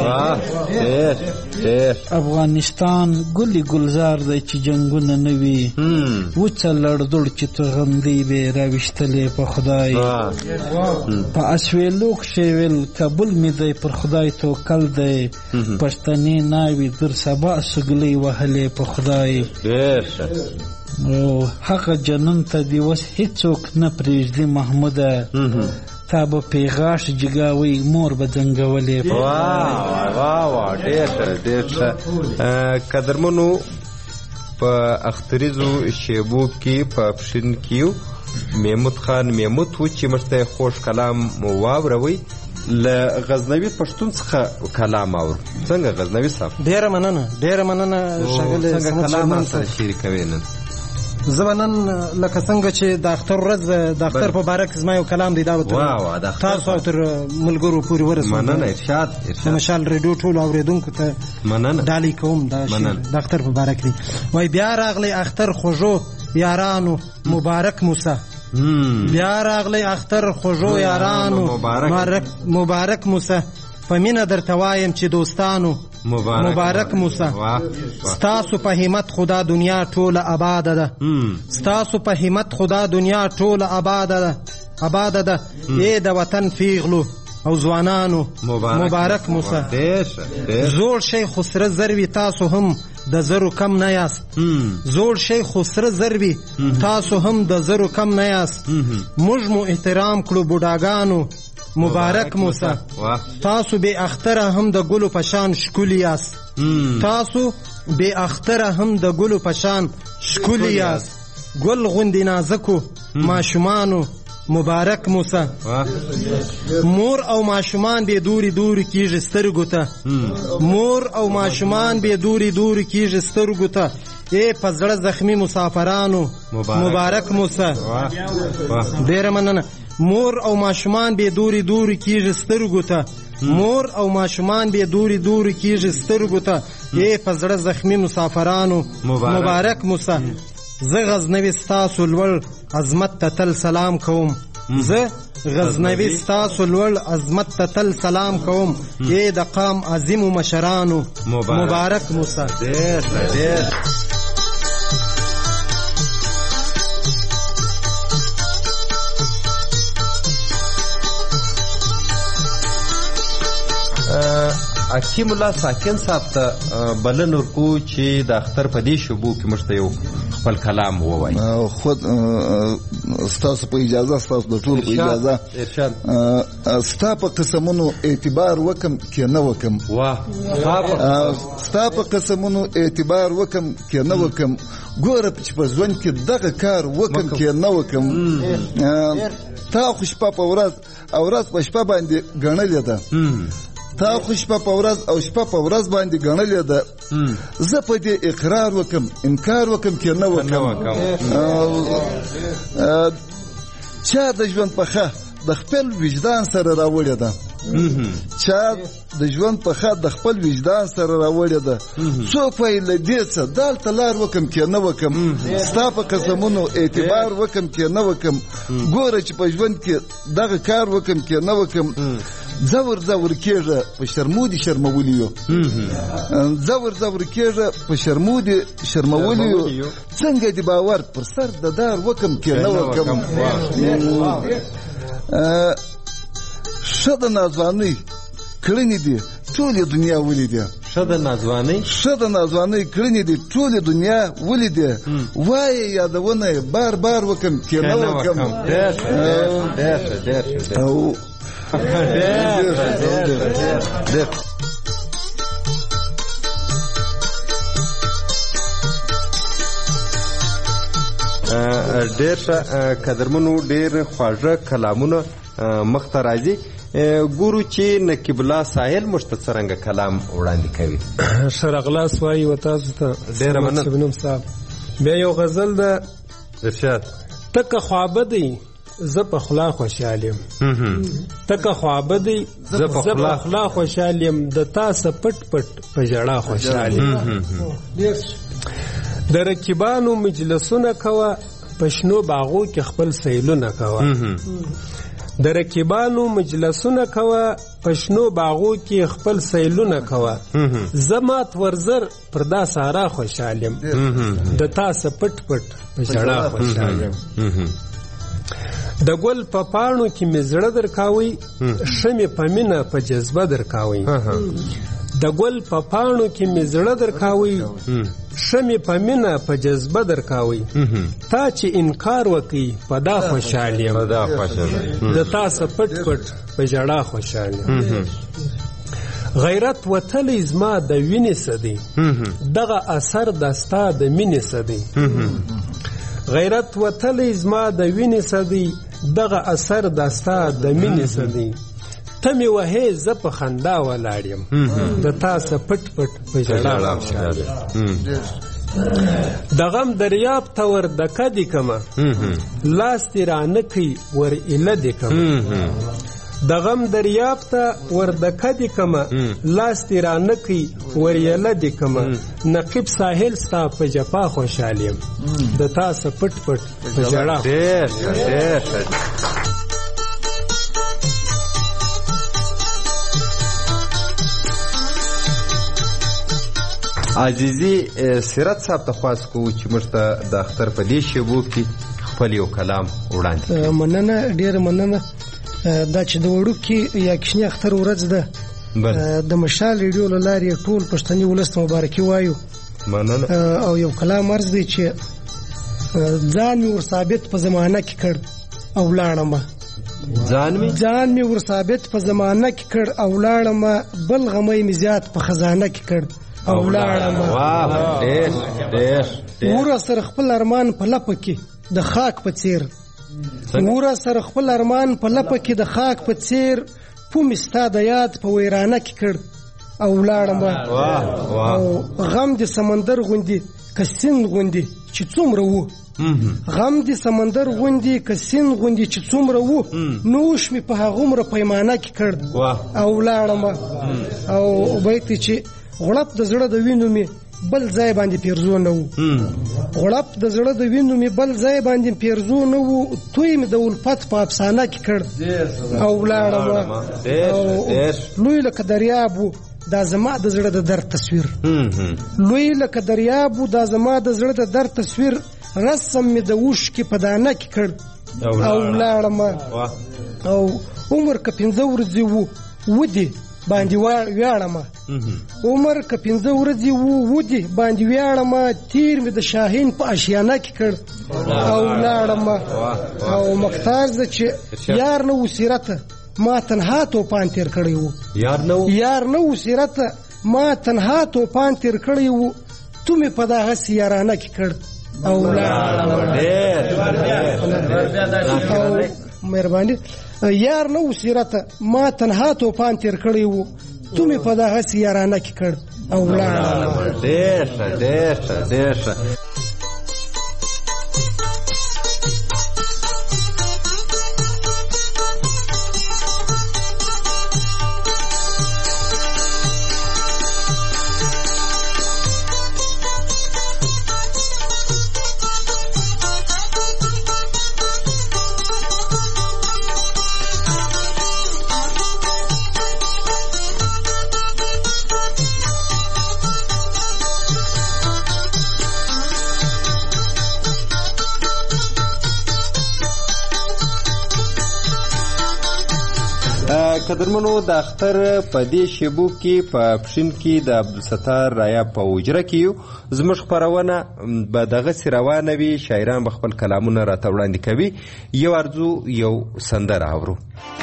افغانستان ګلي ګلزار دی چې جنګونه نه وي وچه لړدوړ چې توغندۍ به یې راویشتلې په خدای په اسویلو کښې ویل کابل مې دی پر خدای توکل دی پښتنې ناوې در سبا سګلۍ وهلې په خدای هغه جنون ته دې اوس هېڅوک نه پرېږدي محموده تا به پیغاش جګاوی مور به ځنګولې ډېر ښه قدرمنو په اختریزو شیبو کې په پښین کې محمود خان محمود و چې موږ ته خوږ کلام واوروئ له غزنوي پښتون څخه کلام اورو څنګه غزنوي صاحب ډېره مننه څنګه کلام سره شریکوي نن زه به نن لکه څنګه چې د اختر ورځ د اختر په باره کې زما یو کلام دی دا به تاسو او تر ملګرو پورې ورسوم مننه ارشاد د مشال ریډیو ټولو اورېدونکو ته ډالۍ کوم دا د اختر په باره کې دی وایي بیا راغلی اختر خوږو یارانو مبارک موسه بیا راغلی اختر خوږو یارانو مبارک موسه په مینه درته وایم چې دوستانو مبارک موسه ستاسو په همت خدا دنیا ټوله آباده ده ستاسو په همت خدا دنیا ټوله آباده ده ای د وطن پیغلو او ځوانانو مبارک موسه زوړ شی خو سره زر وي تاسو هم د زرو کم نه یاست زوړ شی خو سره زر وي تاسو هم د زرو کم نه یاست موږ مو احترام کړو بوډاګانو مبارک موسه تاسو بے اختره هم د ګلو پشان ښکلي یاست تاسو بے اختره هم د ګلو پشان ښکلي یاست ګل غوندې نازکو ماشومانو مبارک موسه مور او ماشومان به دوري کیږي سترګو ته مور او ماشومان به دوري کیږي سترګو ته ای په زړه زخمي مسافرانو مبارک موسه ډېره مننه مور او ماشومان به دوري کیږي سترګو ته مور او ماشومان به دوري کیږي سترګو ته ای په زړه زخمي مسافرانو مبارک موسه زه غزنوي ستاسو لوړ عظمت ته تل سلام کوم زه غزنوي ستاسو لوړ عظمت ته تل سلام کوم ای د قام عظیمو مشرانو مبارک موسه حکیم الله ساکن صاحب ته بلن ورکو چې د اختر په دې شبو کې موږ ته یو خپل کلام ووایي خود ستاسو په اجازه ستاسو د ټولو په اجازه ستا په قسمونو اعتبار وکم کې نه وکم ستا په قسمونو اعتبار وکم کې نه وکم ګوره چې په ژوند کې دغه کار وکم کې نه وکم تا خو شپه په ورځ او ورځ په شپه باندې ګڼلې ده تا خو شپه په ورځ او شپه په ورځ باندې ګڼلې ده زه په دې اقرار وکم انکار وکم کې نه وکم چا د ژوند پخه د خپل وجدان سره راوړې ده چا د ژوند پخه د خپل وجدان سره راوړې ده څوک وایي له دې څه دلته لار وکم کې نه وکم ستا په قسمونو اعتبار وکم کې نه وکم ګوره چې په ژوند کې دغه کار وکم کې نه وکم زور زور کېږه په شرمودي شرمولی یو زور زور کېږه په شرمودي شرمولی یو څنګه دې باور پر سر د دار وکم کې نه وکم ښه د ناځوانۍ کړنې دي ټولې دنیا ولیدې ښه د ناځوانۍ کړنې دي ټولې دنیا ولیدې وایې یادونه یې بار بار وکم کې نه وکم ډېر قدرمنو ډېر خواږه کلامونه مخته راځي ګورو چې نقیب الله ساحل موږ ته څرنګه کلام وړاندې کوي شرغلاس وایي و تاسو ته ډېره مننه صاحب بیا یو غزل ده ارشاد تکه خوابه دی زه په خلا خوشحال یم تکه خوابه دی زه په خلا خوشحال یم د تاسه پټ پټ په ژړا خوشحال یم د رقیبانو مجلسونه کوه په شنو باغو کې خپل سیلونه کوه د رقیبانو مجلسونه کوه په شنو باغو کې خپل سیلونه کوه زه مات ورزر پر دا سارا خوشحال یم د تاسه پټ پټ په ژړا خوشحال یم د ګل په پاڼو کې مې زړه درکاوی ښه مې په مینه په جذبه درکاوی د ګل په پاڼو کې مې زړه درکاوی ښه مې په مینه په جذبه درکاوی تا چې انکار وکړي په دا خوشحال یم د تاسه پټ پټ په ژړا خوشحال یم غیرت وتلی زما د وینې څه دی دغه اثر د ستا د مینې څه دی غیرت وتلی زما د وینې څه دی دغه اثر د ستا د مینې څه دی ته مې وهې زه په خندا ولاړ یم د تاسه پټ پټ په ژړا خوشحال یم د غم دریاب ته ور دکه دي کمه لاس دې رانه کړي ور ایله دې کمه د غم دریاب ته ور دکه دي کمه لاس دې رانه کړي ور ایله دې کمه نقیب ساحل ستا په جفا خوشحال یم د تاسه پټ پټ په ژړا عزیزي سیرت صاحب ته خواست کوو چې موږ ته د اختر په دې شیبو کې خپل یو کلام وړاندې کړي مننه ډېره مننه دا چې د وړوکي یا کشني اختر ورځ ده د مشال ریډیو له لارې ټول پښتني ولس ته مبارکي وایو مننه او یو کلام عرض دی چې ځان مې ور ثابت په زمانه کې کړ او لاړم ځان مې ور ثابت په زمانه کې کړ او لاړم بل غمې مې زیات په خزانه کې کړ او لاړم ور سره خپل ارمان په لپه کې د خاک په څیر ور سره خپل ارمان په لپه کې د خاک په څیر پوم ستا د یاد په ویرانه کې کړ او لاړم او غم د سمندر غوندي کسین غوندي چې څومره وو غم د سمندر غوندي کسین غوندي چې څومره وو نوش می په هغومره پیمانه کې کړ او لاړم او بیت چې غړپ د زړه د وینو می بل ځای باندې پیرزو نه وو غړپ د زړه د وینو می بل ځای باندې پیرزو نه وو توی می د الفت په افسانه کې کړ او لاړم لوی لکه دریاب وو دا زما د زړه د درد تصویر لوی لکه دریاب وو دا زما د زړه د درد تصویر رسم می د وش کې په دانه کې کړ او لاړم او عمر که 15 ورځې وو ودی باندې ویاړم عمر که 15 ورځې وو ودی باندې ویاړم تیر می د شاهین په اشیانه کې کړ او لاړم او مختار ز چې یار نه وسیرت ما تنها توپان تیر کړی وو یار نه وسیرت ما تنها توپان تیر کړی وو تو می په دغه سیارانه کې کړ او لاړم مهرباني یار نو سیرت ما تنها توپان تیر کړی وو تو مې په دغسې یارانه کې کړ او ولاړه. ډېر ښه. قدرمنو د اختر په دې شیبو کې په پښین کې د عبدالستار رایاب په حجره کې یو. زموږ خپرونه به دغسې روانه وي، شاعران به خپل کلامونه راته وړاندې کوي. یو ارزو یو سندره اورو.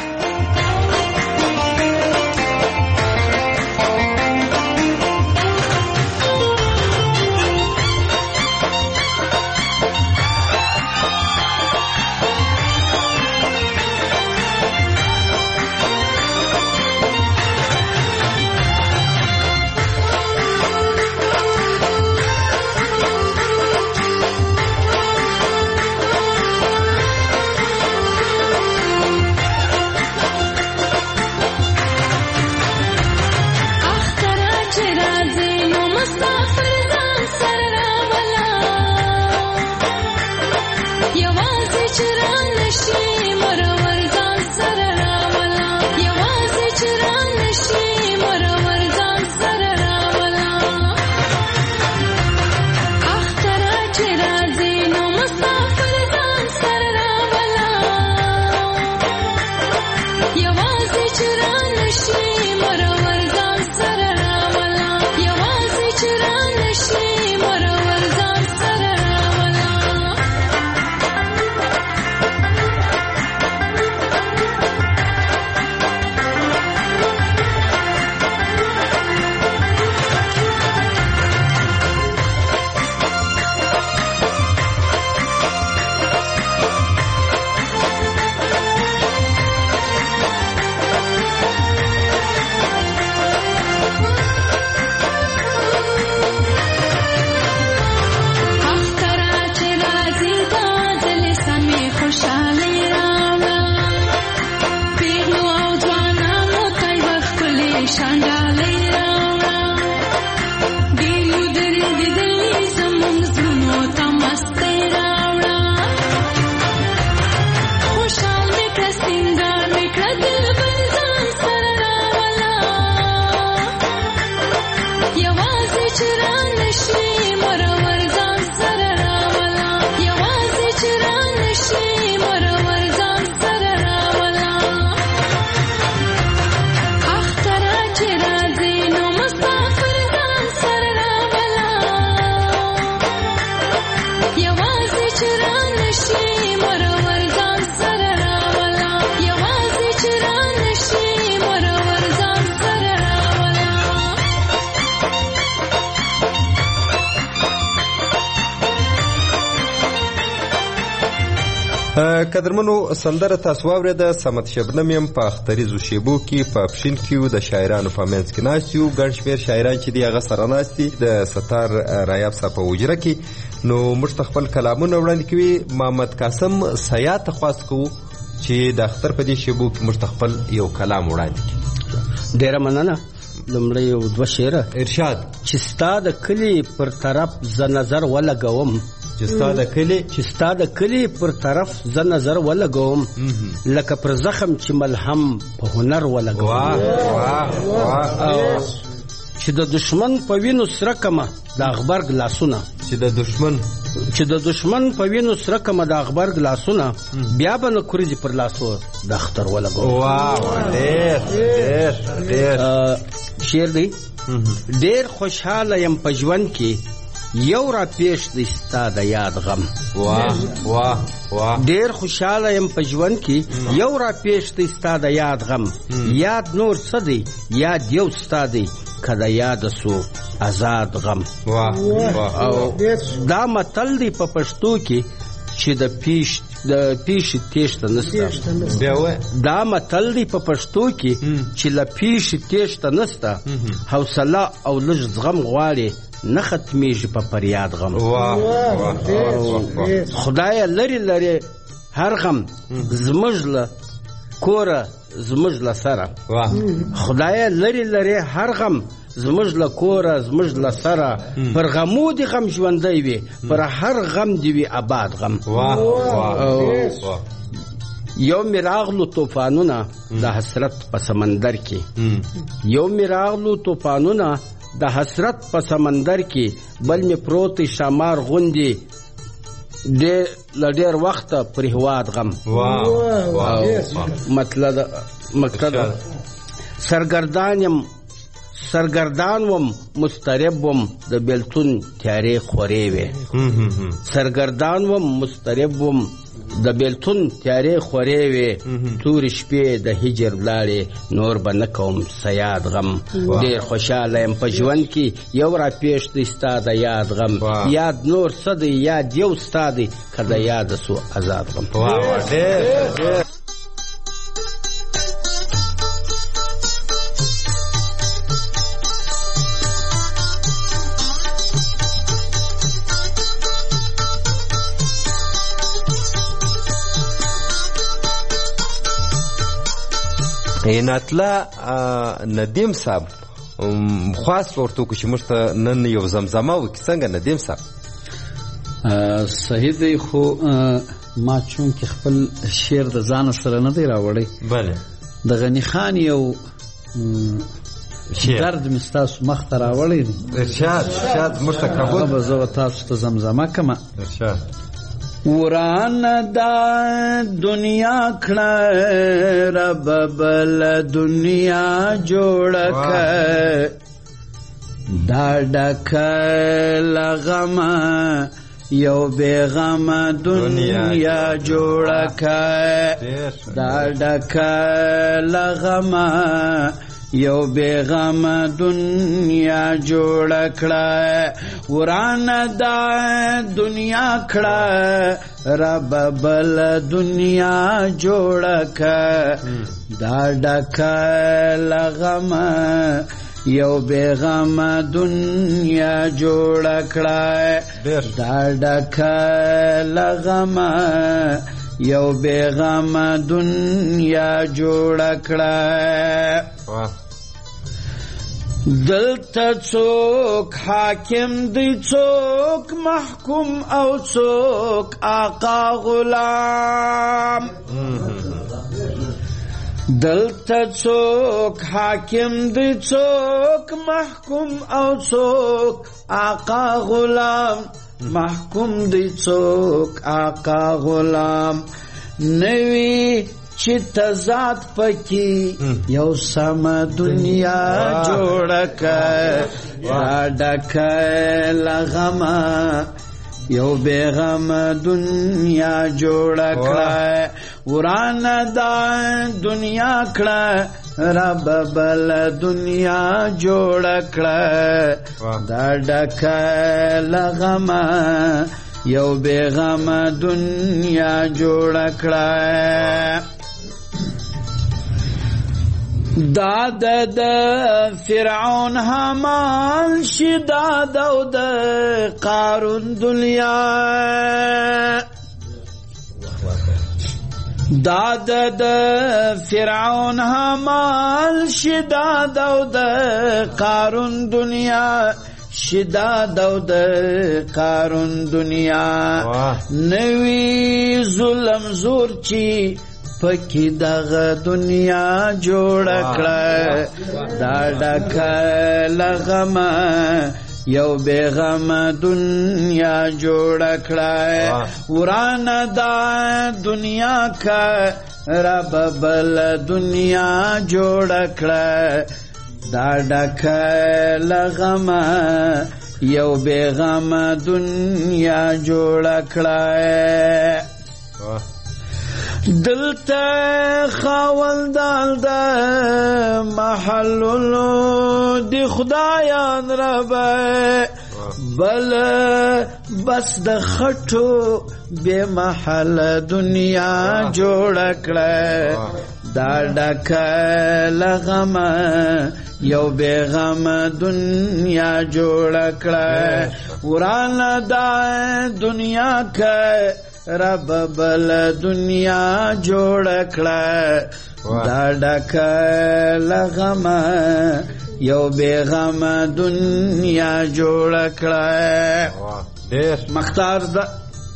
قدرمنو سندره تاسو واورېده. صمد شبنم یم په اختریزو شیبو کې په پښین کې د شاعرانو په منځ کې ناست یو. ګڼ شمېر شاعران چې دي هغه سره ناست دي د ستار رایاب صاحب په حجره کې. نو موږ ته خپل کلامونه وړاندې کوي. محمد قاسم سیا ته خواست کوو چې د اختر په دې شیبو کې موږ ته خپل یو کلام وړاندې کړي. ډېره مننه. لومړی یو دوه شعره. ارشاد. چې ستا د کلي پر طرف زه نظر ولګوم، چې ستا د کلي پر طرف زه نظر ولګوم، لکه پر زخم چې ملهم په هنر ولګوم. چې د دشمن په وینو سره کمه د اغبرګ لاسونه، چې د دشمن په وینو سره کمه د اغبرګ لاسونه، بیا به نه کورځي پر لاسو د اختر ولګوم. شعر دی. ډېر خوشحاله یم په ژوند کې یو را پیش دی ستا د یاد غم. ډېر خوشحاله یم په ژوند کې یو را پیش دی ستا د یاد غم. یاد نور څه دی، یاد یو ستا دی که د یاد سو آزاد غم. او دا متل دی په پښتو کې چې د پیشت د پیشي تیښته نسته. دا متل دی په پښتو کې چې له پیشي تیښته نسته، حوصله او لږ زغم غواړي، نه ختمیږي په فریاد غم. خدایه لري لري هر غم زموږ له کوره زموږ له سره. خدایه لري لري هر غم زموږ له کوره زموږ له سره، پر غمو دي غم ژوندی وي، پر هر غم دي وي آباد غم. یو می راغلو طوفانونه د حسرت په سمندر کې، یو می راغلو طوفانونه د حسرت په سمندر کې، بل می پروت شمار غوندي ډېر وخت پر هواد غم. مطلب سرګردان وم مسترب وم د بیلتون تیارې خورې وې، سرګردان وم مسترب وم د بیلتون تیارې خورې وې، تورې شپې د هجر ولاړې نور به نه کوم سیاد غم. ډېر خوشحاله یم په ژوند کې یو را پیښ دی ستا د یاد غم، یاد نور څه دی یاد یو ستا دی که د یاده سو آزاد غم. ایناتلا ندیم صاحب خواست ورته وکړو چې موږ ته نن یو زمزمه وکړي. څنګه ندیم صاحب؟ صحیح دی، خو ما چونکې خپل شعر د ځان سره نه دی راوړی، د غني خان یو درد مې ستاسو مخ ته راوړی دی. ارشاد موږ ته قبول. هغه به زه تاسو ته زمزمه کړم. وران دا دنیا کړه رب بل دنیا جوړ کړه، دا ډک لغم یو بیغم دنیا جوړ کړه، دا ډک لغم یو بیغم دنیا جوړ کړه، وران دا دنیا کړه رب بل دنیا جوړ کړه، دا ډک لغم یو بیغم دنیا جوړ کړه، دا ډک لغم یو بیغم دنیا جوړ کړه. دلته څوک حاکم دی څوک محکوم او څوک آقا غلام، دلته څوک حاکم دی څوک محکوم او څوک آقا غلام، محکوم دی څوک آقا غلام، نوی چې تضاد پکې یو سم دنیا جوړ کړه، دا ډک لغم یو بیغم دنیا جوړ کړه، وران دا دنیا کړه رب بل دنیا جوړ کړه، دا ډک لغم یو بیغم دنیا جوړ کړه. دا د فرعون حامان شداد او د قارون دنیا، دا د فرعون حامان شداد او د قارون دنیا، شداد او د قارون دنیا، نوی ظلم زور چی پکی دغه دنیا جوړ کړه، دا ډک لغم یو بیغم دنیا جوړ کړه، وران دا دنیا کا رب بل دنیا جوړ کړه، دا ډک لغم یو بیغم دنیا جوړ کړه. دلته خاوندان د محلونو دی خدایان رب بل بس د خټو بے محل دنیا جوړ کړه دا ډکه لغم یو بے غم دنیا جوړ کړه وران دا دنیا کا رب بل دنیا جوړ کړه دا ډکه لغم یو بے غم دنیا جوړ کړه مختار دا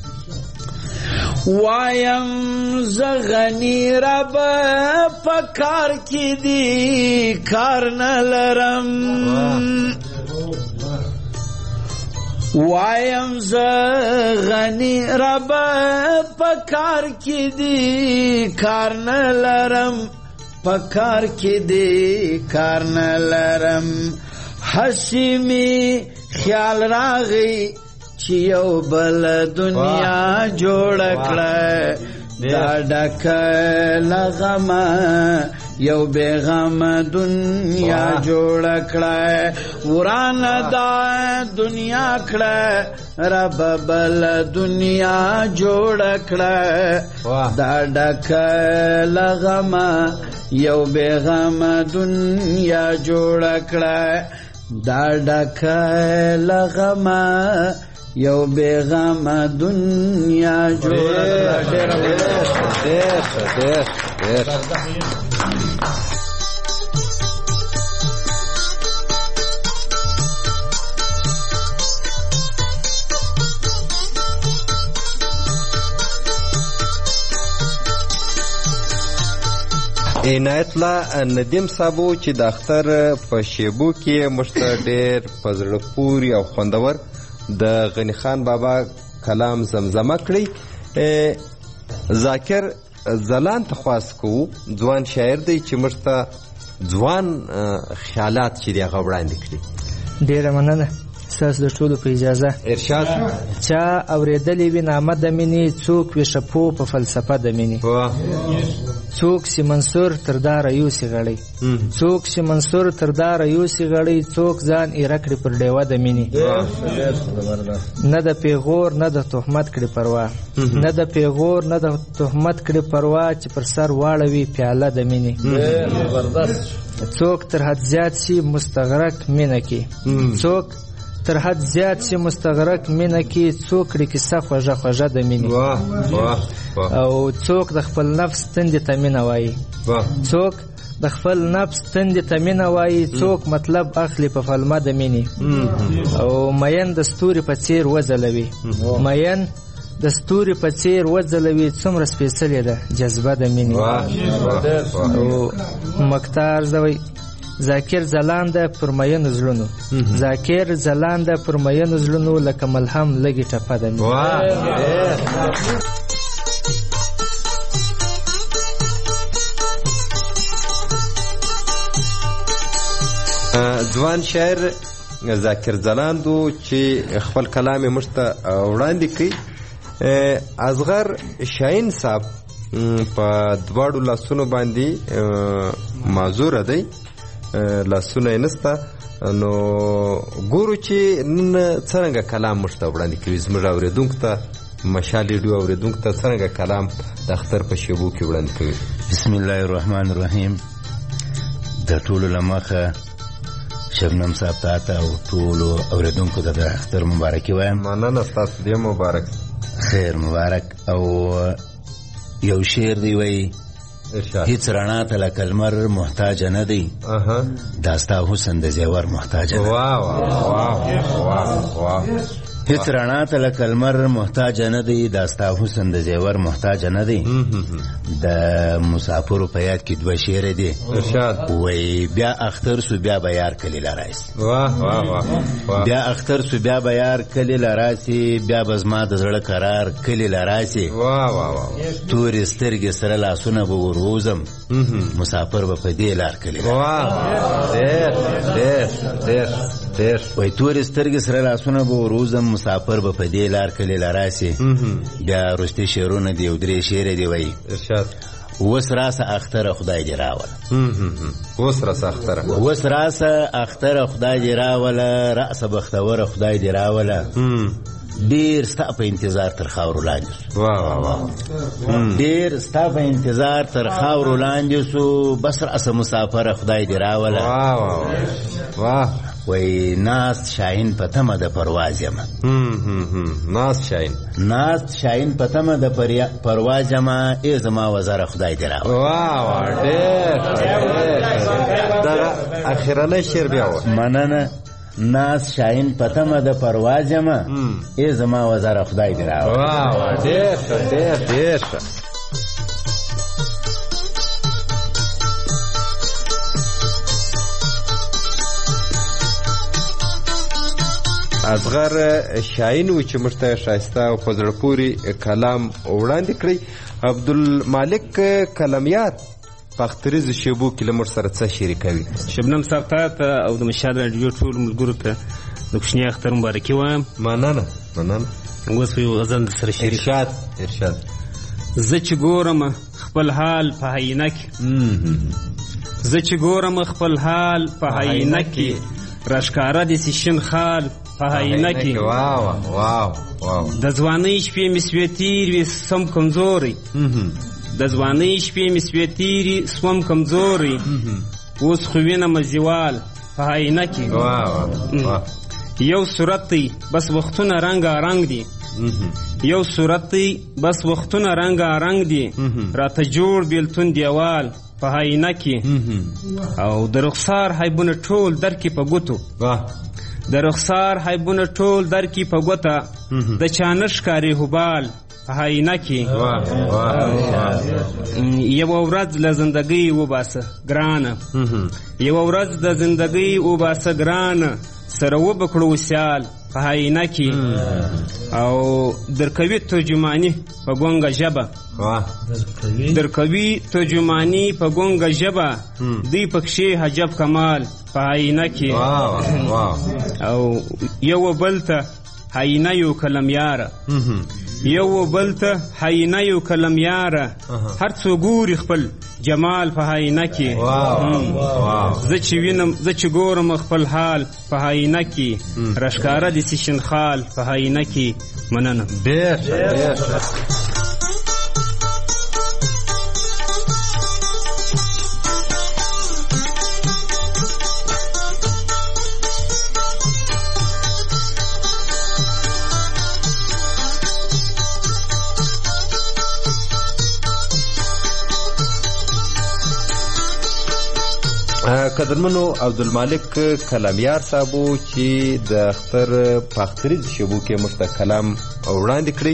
وایم زغنی رب پکار کی دی کار نه لرم وایم زغنی رب پکار کی دی کار نه لرم پکار کی دی کار نه لرم حسیمی خیال راغی چې یو بل دنیا جوړ کړه دا ډکه لغم یو بے غم دنیا جوړ کړه وران دا دنیا کړه رب بل دنیا جوړ کړه دا ډکه لغم یو بے غم دنیا جوړ کړه دا ډکه لغم یو بے غم دنیا جوړ عنایت الله ندیم صاحبو چې د اختر په شیبو کې موږ ته ډېر په زړه پورې او خوندور د غني خان بابا کلام زمزمه کړی ذاکر ځلان ته خواست کوو ځوان شاعر دی چې موږ ته ځوان خیالات چې دی هغه وړاندې کړي ډېره مننه ستاسو د ټولو په اجازه ارشاد چا اورېدلې وي نامه د مینې څوک وي شپو په فلسفه د مینې څوک چې منصور تر داره یوسي غړی څوک چې منصور تر داره یوسي غړی څوک ځان ایره کړي پر ډیوه د مینې نه د پیغور نه د تهمت کړي پروا نه د پیغور نه د تهمت کړي پروا چې پر سر واړوي پیاله د مینې څوک تر حد زیات شي مستغرق مینه کې څوک تر حد زیات شي مستغرق مینه کې څوک کړي کیسه خوږه خوږه د مینې او څوک د خپل نفس تندې ته مینه وایي څوک د خپل نفس تندې ته مینه وایي څوک مطلب اخلي په فلمه د مینې او مین د ستوري په څیر وځلوي مین د ستوري په څیر وځلوي څومره سپېڅلې ده جذبه د مینې او مختار زوی ذاکر ځلانده پر مینو زړونو ذاکر ځلانده پر مینو زړونو لکه ملهم لګي ټپه ده ځوان شاعر ذاکر ځلاندو چې خپل کلام یې موږ ته وړاندې کړي اصغر شاهین صاحب په دواړو لاسونو باندې معذوره دی لاسونه یې نسته نو ګورو چې نن څرنګه کلام موږ ته وړاندې کوي زموږ اورېدونکو ته مشال ریډیو اورېدونکو ته څرنګه کلام د اختر په شیبو کې وړاندې کوي بسم الله الرحمن الرحیم د ټولو له مخه شبنم صاحب ته او ټولو اورېدونکو ته د اختر مبارکي وایم مننه ستاسو دې مبارک خیر مبارک او یو شعر دی وایي هیڅ رڼا ته لکه لمر محتاج نه دی دا ستا حسن د زیور محتاج نه هیڅ رڼا ته لکه لمر محتاج نه دی دا ستا حسن د زیور محتاج نه دی د مسافرو په یاد کې دوه شعر دی وایي بیا اختر سو بیا به یار کلي له راسي بیا اختر سو بیا به یار کلي له راسي بیا به زما د زړه قرار کلي له راسي تورې سترګې سره لاسونه به وروزم مسافر به په دې لار کلي وایي تورې سترګې سره لاسونه به وروزم مسافر به په دې لار کلي له راسي بیا وروستي شعرونه دی یو درې شعر دی وایي اوس راسه اختره خدای دې راوله اوس راسه اختره خدای دې راوله راسه بختوره خدای دې راوله ډیر ستا په انتظار تر خاورو لاندې سو بس راسه مسافره خدای دې راوله وای ناست شاهین په تمه د پرواز یمه ناست شاهین په تمه د پرواز یمه ای زما وزاره خدای دې راوله دغه اخرنی شعر بیا مننه ناست شاهین په تمه د پرواز یمه ای زما وزاره خدای دې راوله ډېر ښه اصغر شاهین و چې موږ ته ښایسته او په زړه پورې کلام وړاندې کړی. عبدالمالک کلمیار په اختریزو شیبو کې له موږ سره څه شریکوي؟ شبنم صاحب ته او د مشال راډیو ټولو ملګرو ته د کوچني اختر مبارکي وایم. مننه اوس په یو غزل سره شریک. ارشاد زه چې ګورم خپل حال په عینه کې راښکاره دې سي شین خال په عینه کې د ځوانۍ شپې مې سوې تېرې سم کمزوري اوس خو وینم زیوال په عینه کې یو صورت دی بس وختونه رنګارنګ دي راته جوړ بیلتون دیوال په عینه کې او د رخسار حیبونه ټول درکې په ګوته د چانه ښکاري هوبال په عینه کې یوه ورځ له زندګۍ وباسه ګرانه سره وبکړو وسیال په عینه کې او درکوي ترجماني په ګونګه ژبه دوی پکښې حجب کمال په عینه کې او یو بل ته عینه یو کلمیاره هر څو ګوري خپل جمال په عینه کې زه چې ګورم خپل حال په عینه کې راښکاره دې سي شین خال په عینه کې. مننه. ډېر قدرمنو عبدالمالک کلمیار صاحبو چې د اختر په اختریز شیبو کې موږ ته کلام وړاندې کړی.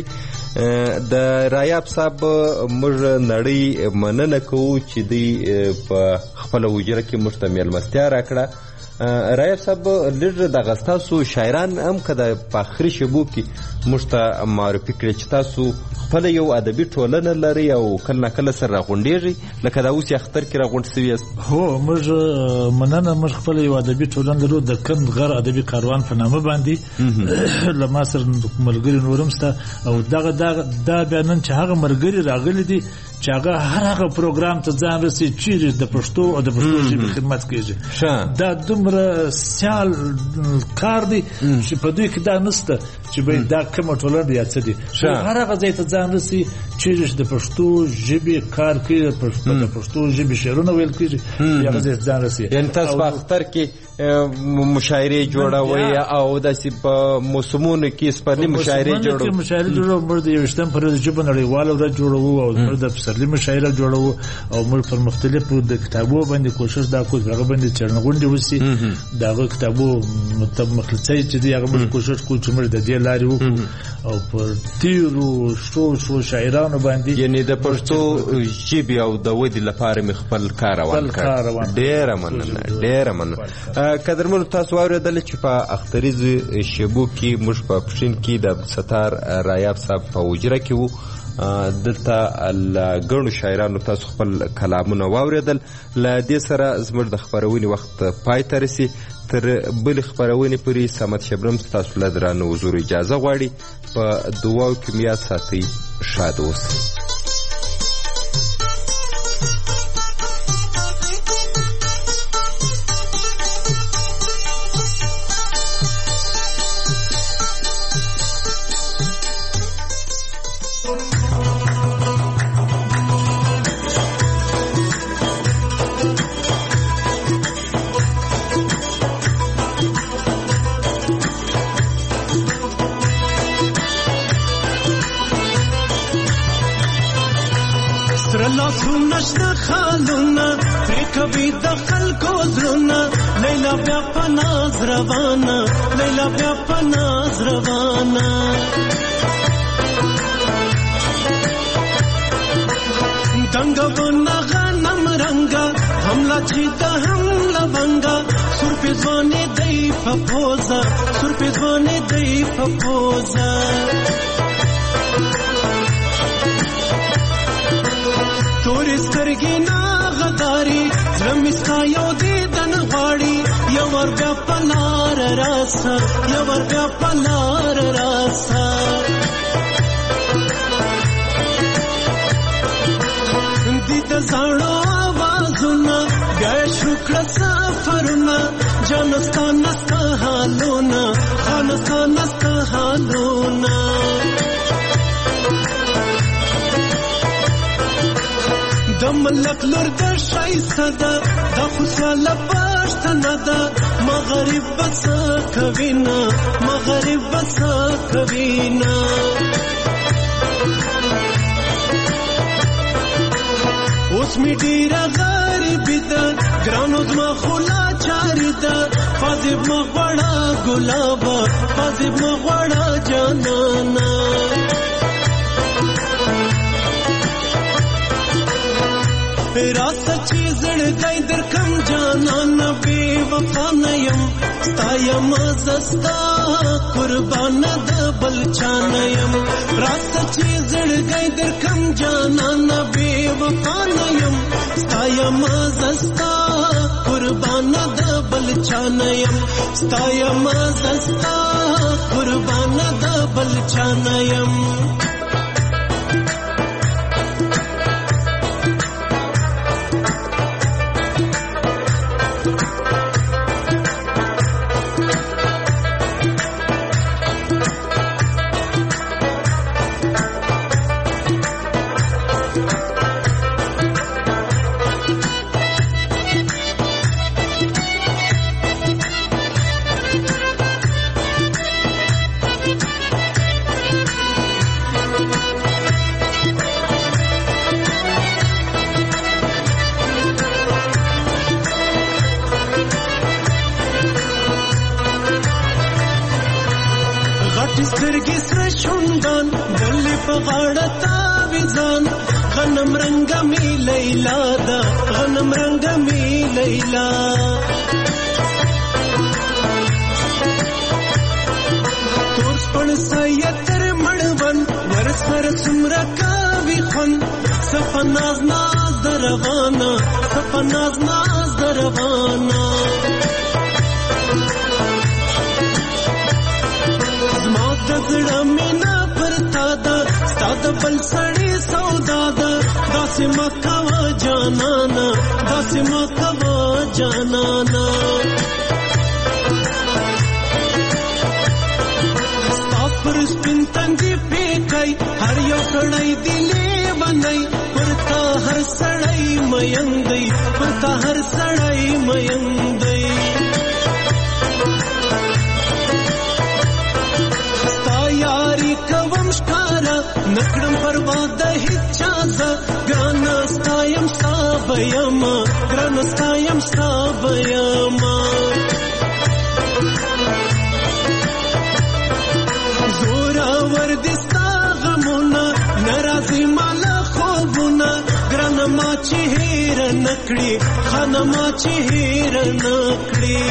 د رایاب صاحب موږ نړۍ مننه کوو چې دوی په خپله وجره کې موږ ته میلمستیا راکړه. رایاب صاحب لږ دغه ستاسو شاعران هم که د په اخري شیبو کې موږ ته معرفي کړي چې تاسو خپله یو ادبي ټولنه لرئ او کله ناکله سره راغونډېږئ لکه دا اوس یې اختر کې راغونډ سوي یاست؟ هو موږ مننه موږ خپله یو ادبي ټولنه لرو د کند غر ادبي کاروان په نامه باندې له ما سره ملګري نور هم شته او دا بیا نن چې هغه ملګري راغلي دي چې هغه هر هغه پروګرام ته ځان رسي چیرې د پښتو او د پښتو ژبې خدمت کېږي. دا دومره سیال کار دی چې په دوی کې دا نشته چې باید دا کومه ټولنه یا څه دي هر هغه ځای ته ځان رسي چیرې د پښتو ژبې کار کوي د پښتو ژبې شعرونه ویل کېږي هغه ځای ته ځان رسي. یعنې تاسو په اختر کې مشاعرې جوړوئ او داسې په موسمونو کې سپرلي مشاعرې جوړوئ؟ موږ د 21 فروردین ژبه نړیواله ورځ جوړوو او موږ د پسرلي مشاعره جوړوو او موږ پر مختلفو د کتابو باندې کوشش دا کوو هغه باندې چرنغونډې وسي د هغه کتابو مخلصۍ چې دی هغه موږ کوشش کوو چې موږ د دې لارې وکړو او پر تیرو شو شاعرانو باندې یعنې د پښتو ژبې او د ودې لپاره مې خپل کار روان کړ. ډېره مننه. قدرمنو تاسو واورېدل چې په اختریزو شیبو کې موږ په پښین کې د عبدالستار رایاب صاحب په حجره کې وو. دلته له ګڼو شاعرانو تاسو خپل کلامونه واورېدل. له دې سره زموږ د خپرونې وخت پای ته رسي. تر بلې خپرونې پورې صمد شبنم ستاسو له درانه حضور اجازه غواړي. په دعاو کې مو یاد ساتئ. شاد اوسئ. ماسو نشته خالونه پرې کوي د خلکو زړونه لیلا بیا په ناز روانه لیلا بیا په ناز روانه دنګ ونه غنم رنګا حمله چې د حمله بنګا سر په ځوانې دی په پوزا سر په ځوانې دی په پوزا تورې سترګې ناغداري زړه مې ستا یو دیدن غواړي یو ور بیا په لار راسه یو ور بیا په لار راسه دې د زړو آوازونه بیا شو کړه سفرونه جانه ستا نسته حالونه خانه ستا نسته حالونه د ملک لور د شایسته ده د خوشاله پښتنه ده مغرب بس کوینا مغرب بس کوینا اوس می ډیره غریبی ده ګرانو زما خولا چاری ده فاضب مغوړه ګلابه فاضب مغوړه جانانا راست چی زړګی در کم جانان بے وفا نیم ستایم زستا قربان د بل چانیم راست چی زړګی در کم جانان بے وفا نیم ستایم زستا قربان د بل چانیم ستایم زستا قربان د بل چانیم سترګې سره شوندان دلې په غاړه تاویزان غنم رنګه می لیلا ده غنم رنګه می لیلا تور سپڼ سایتر مړون ور سره څومره کوي خوند صفه ناز ناز دروانه صفه ناز ناز دروانه زړه مینا پرتا ده ستا د بل سړي سودا ده داسې مه کوه جانانه داسې مه کوه جانانه ستا پر سپین تندي پیکای هر یو سړی دی لیونی پرتا هر سړی مین دی پرتا هر سړی مین دی کوم شکارا نکړم پروا د هیڅ چا ګران ستایم ستا بیاما ګران ستایم ستا بیاما زورا ور دي ستا غمونه ناراضي مالا خوبونه ګران ما چې هیر نکړي خانه ما چې هیر نکړي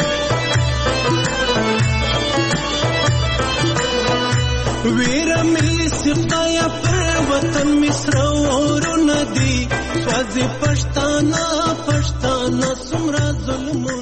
ویره می سختایا پر وطن مصر اور ندی سوځي پښتانه پښتانه سمرا ظلم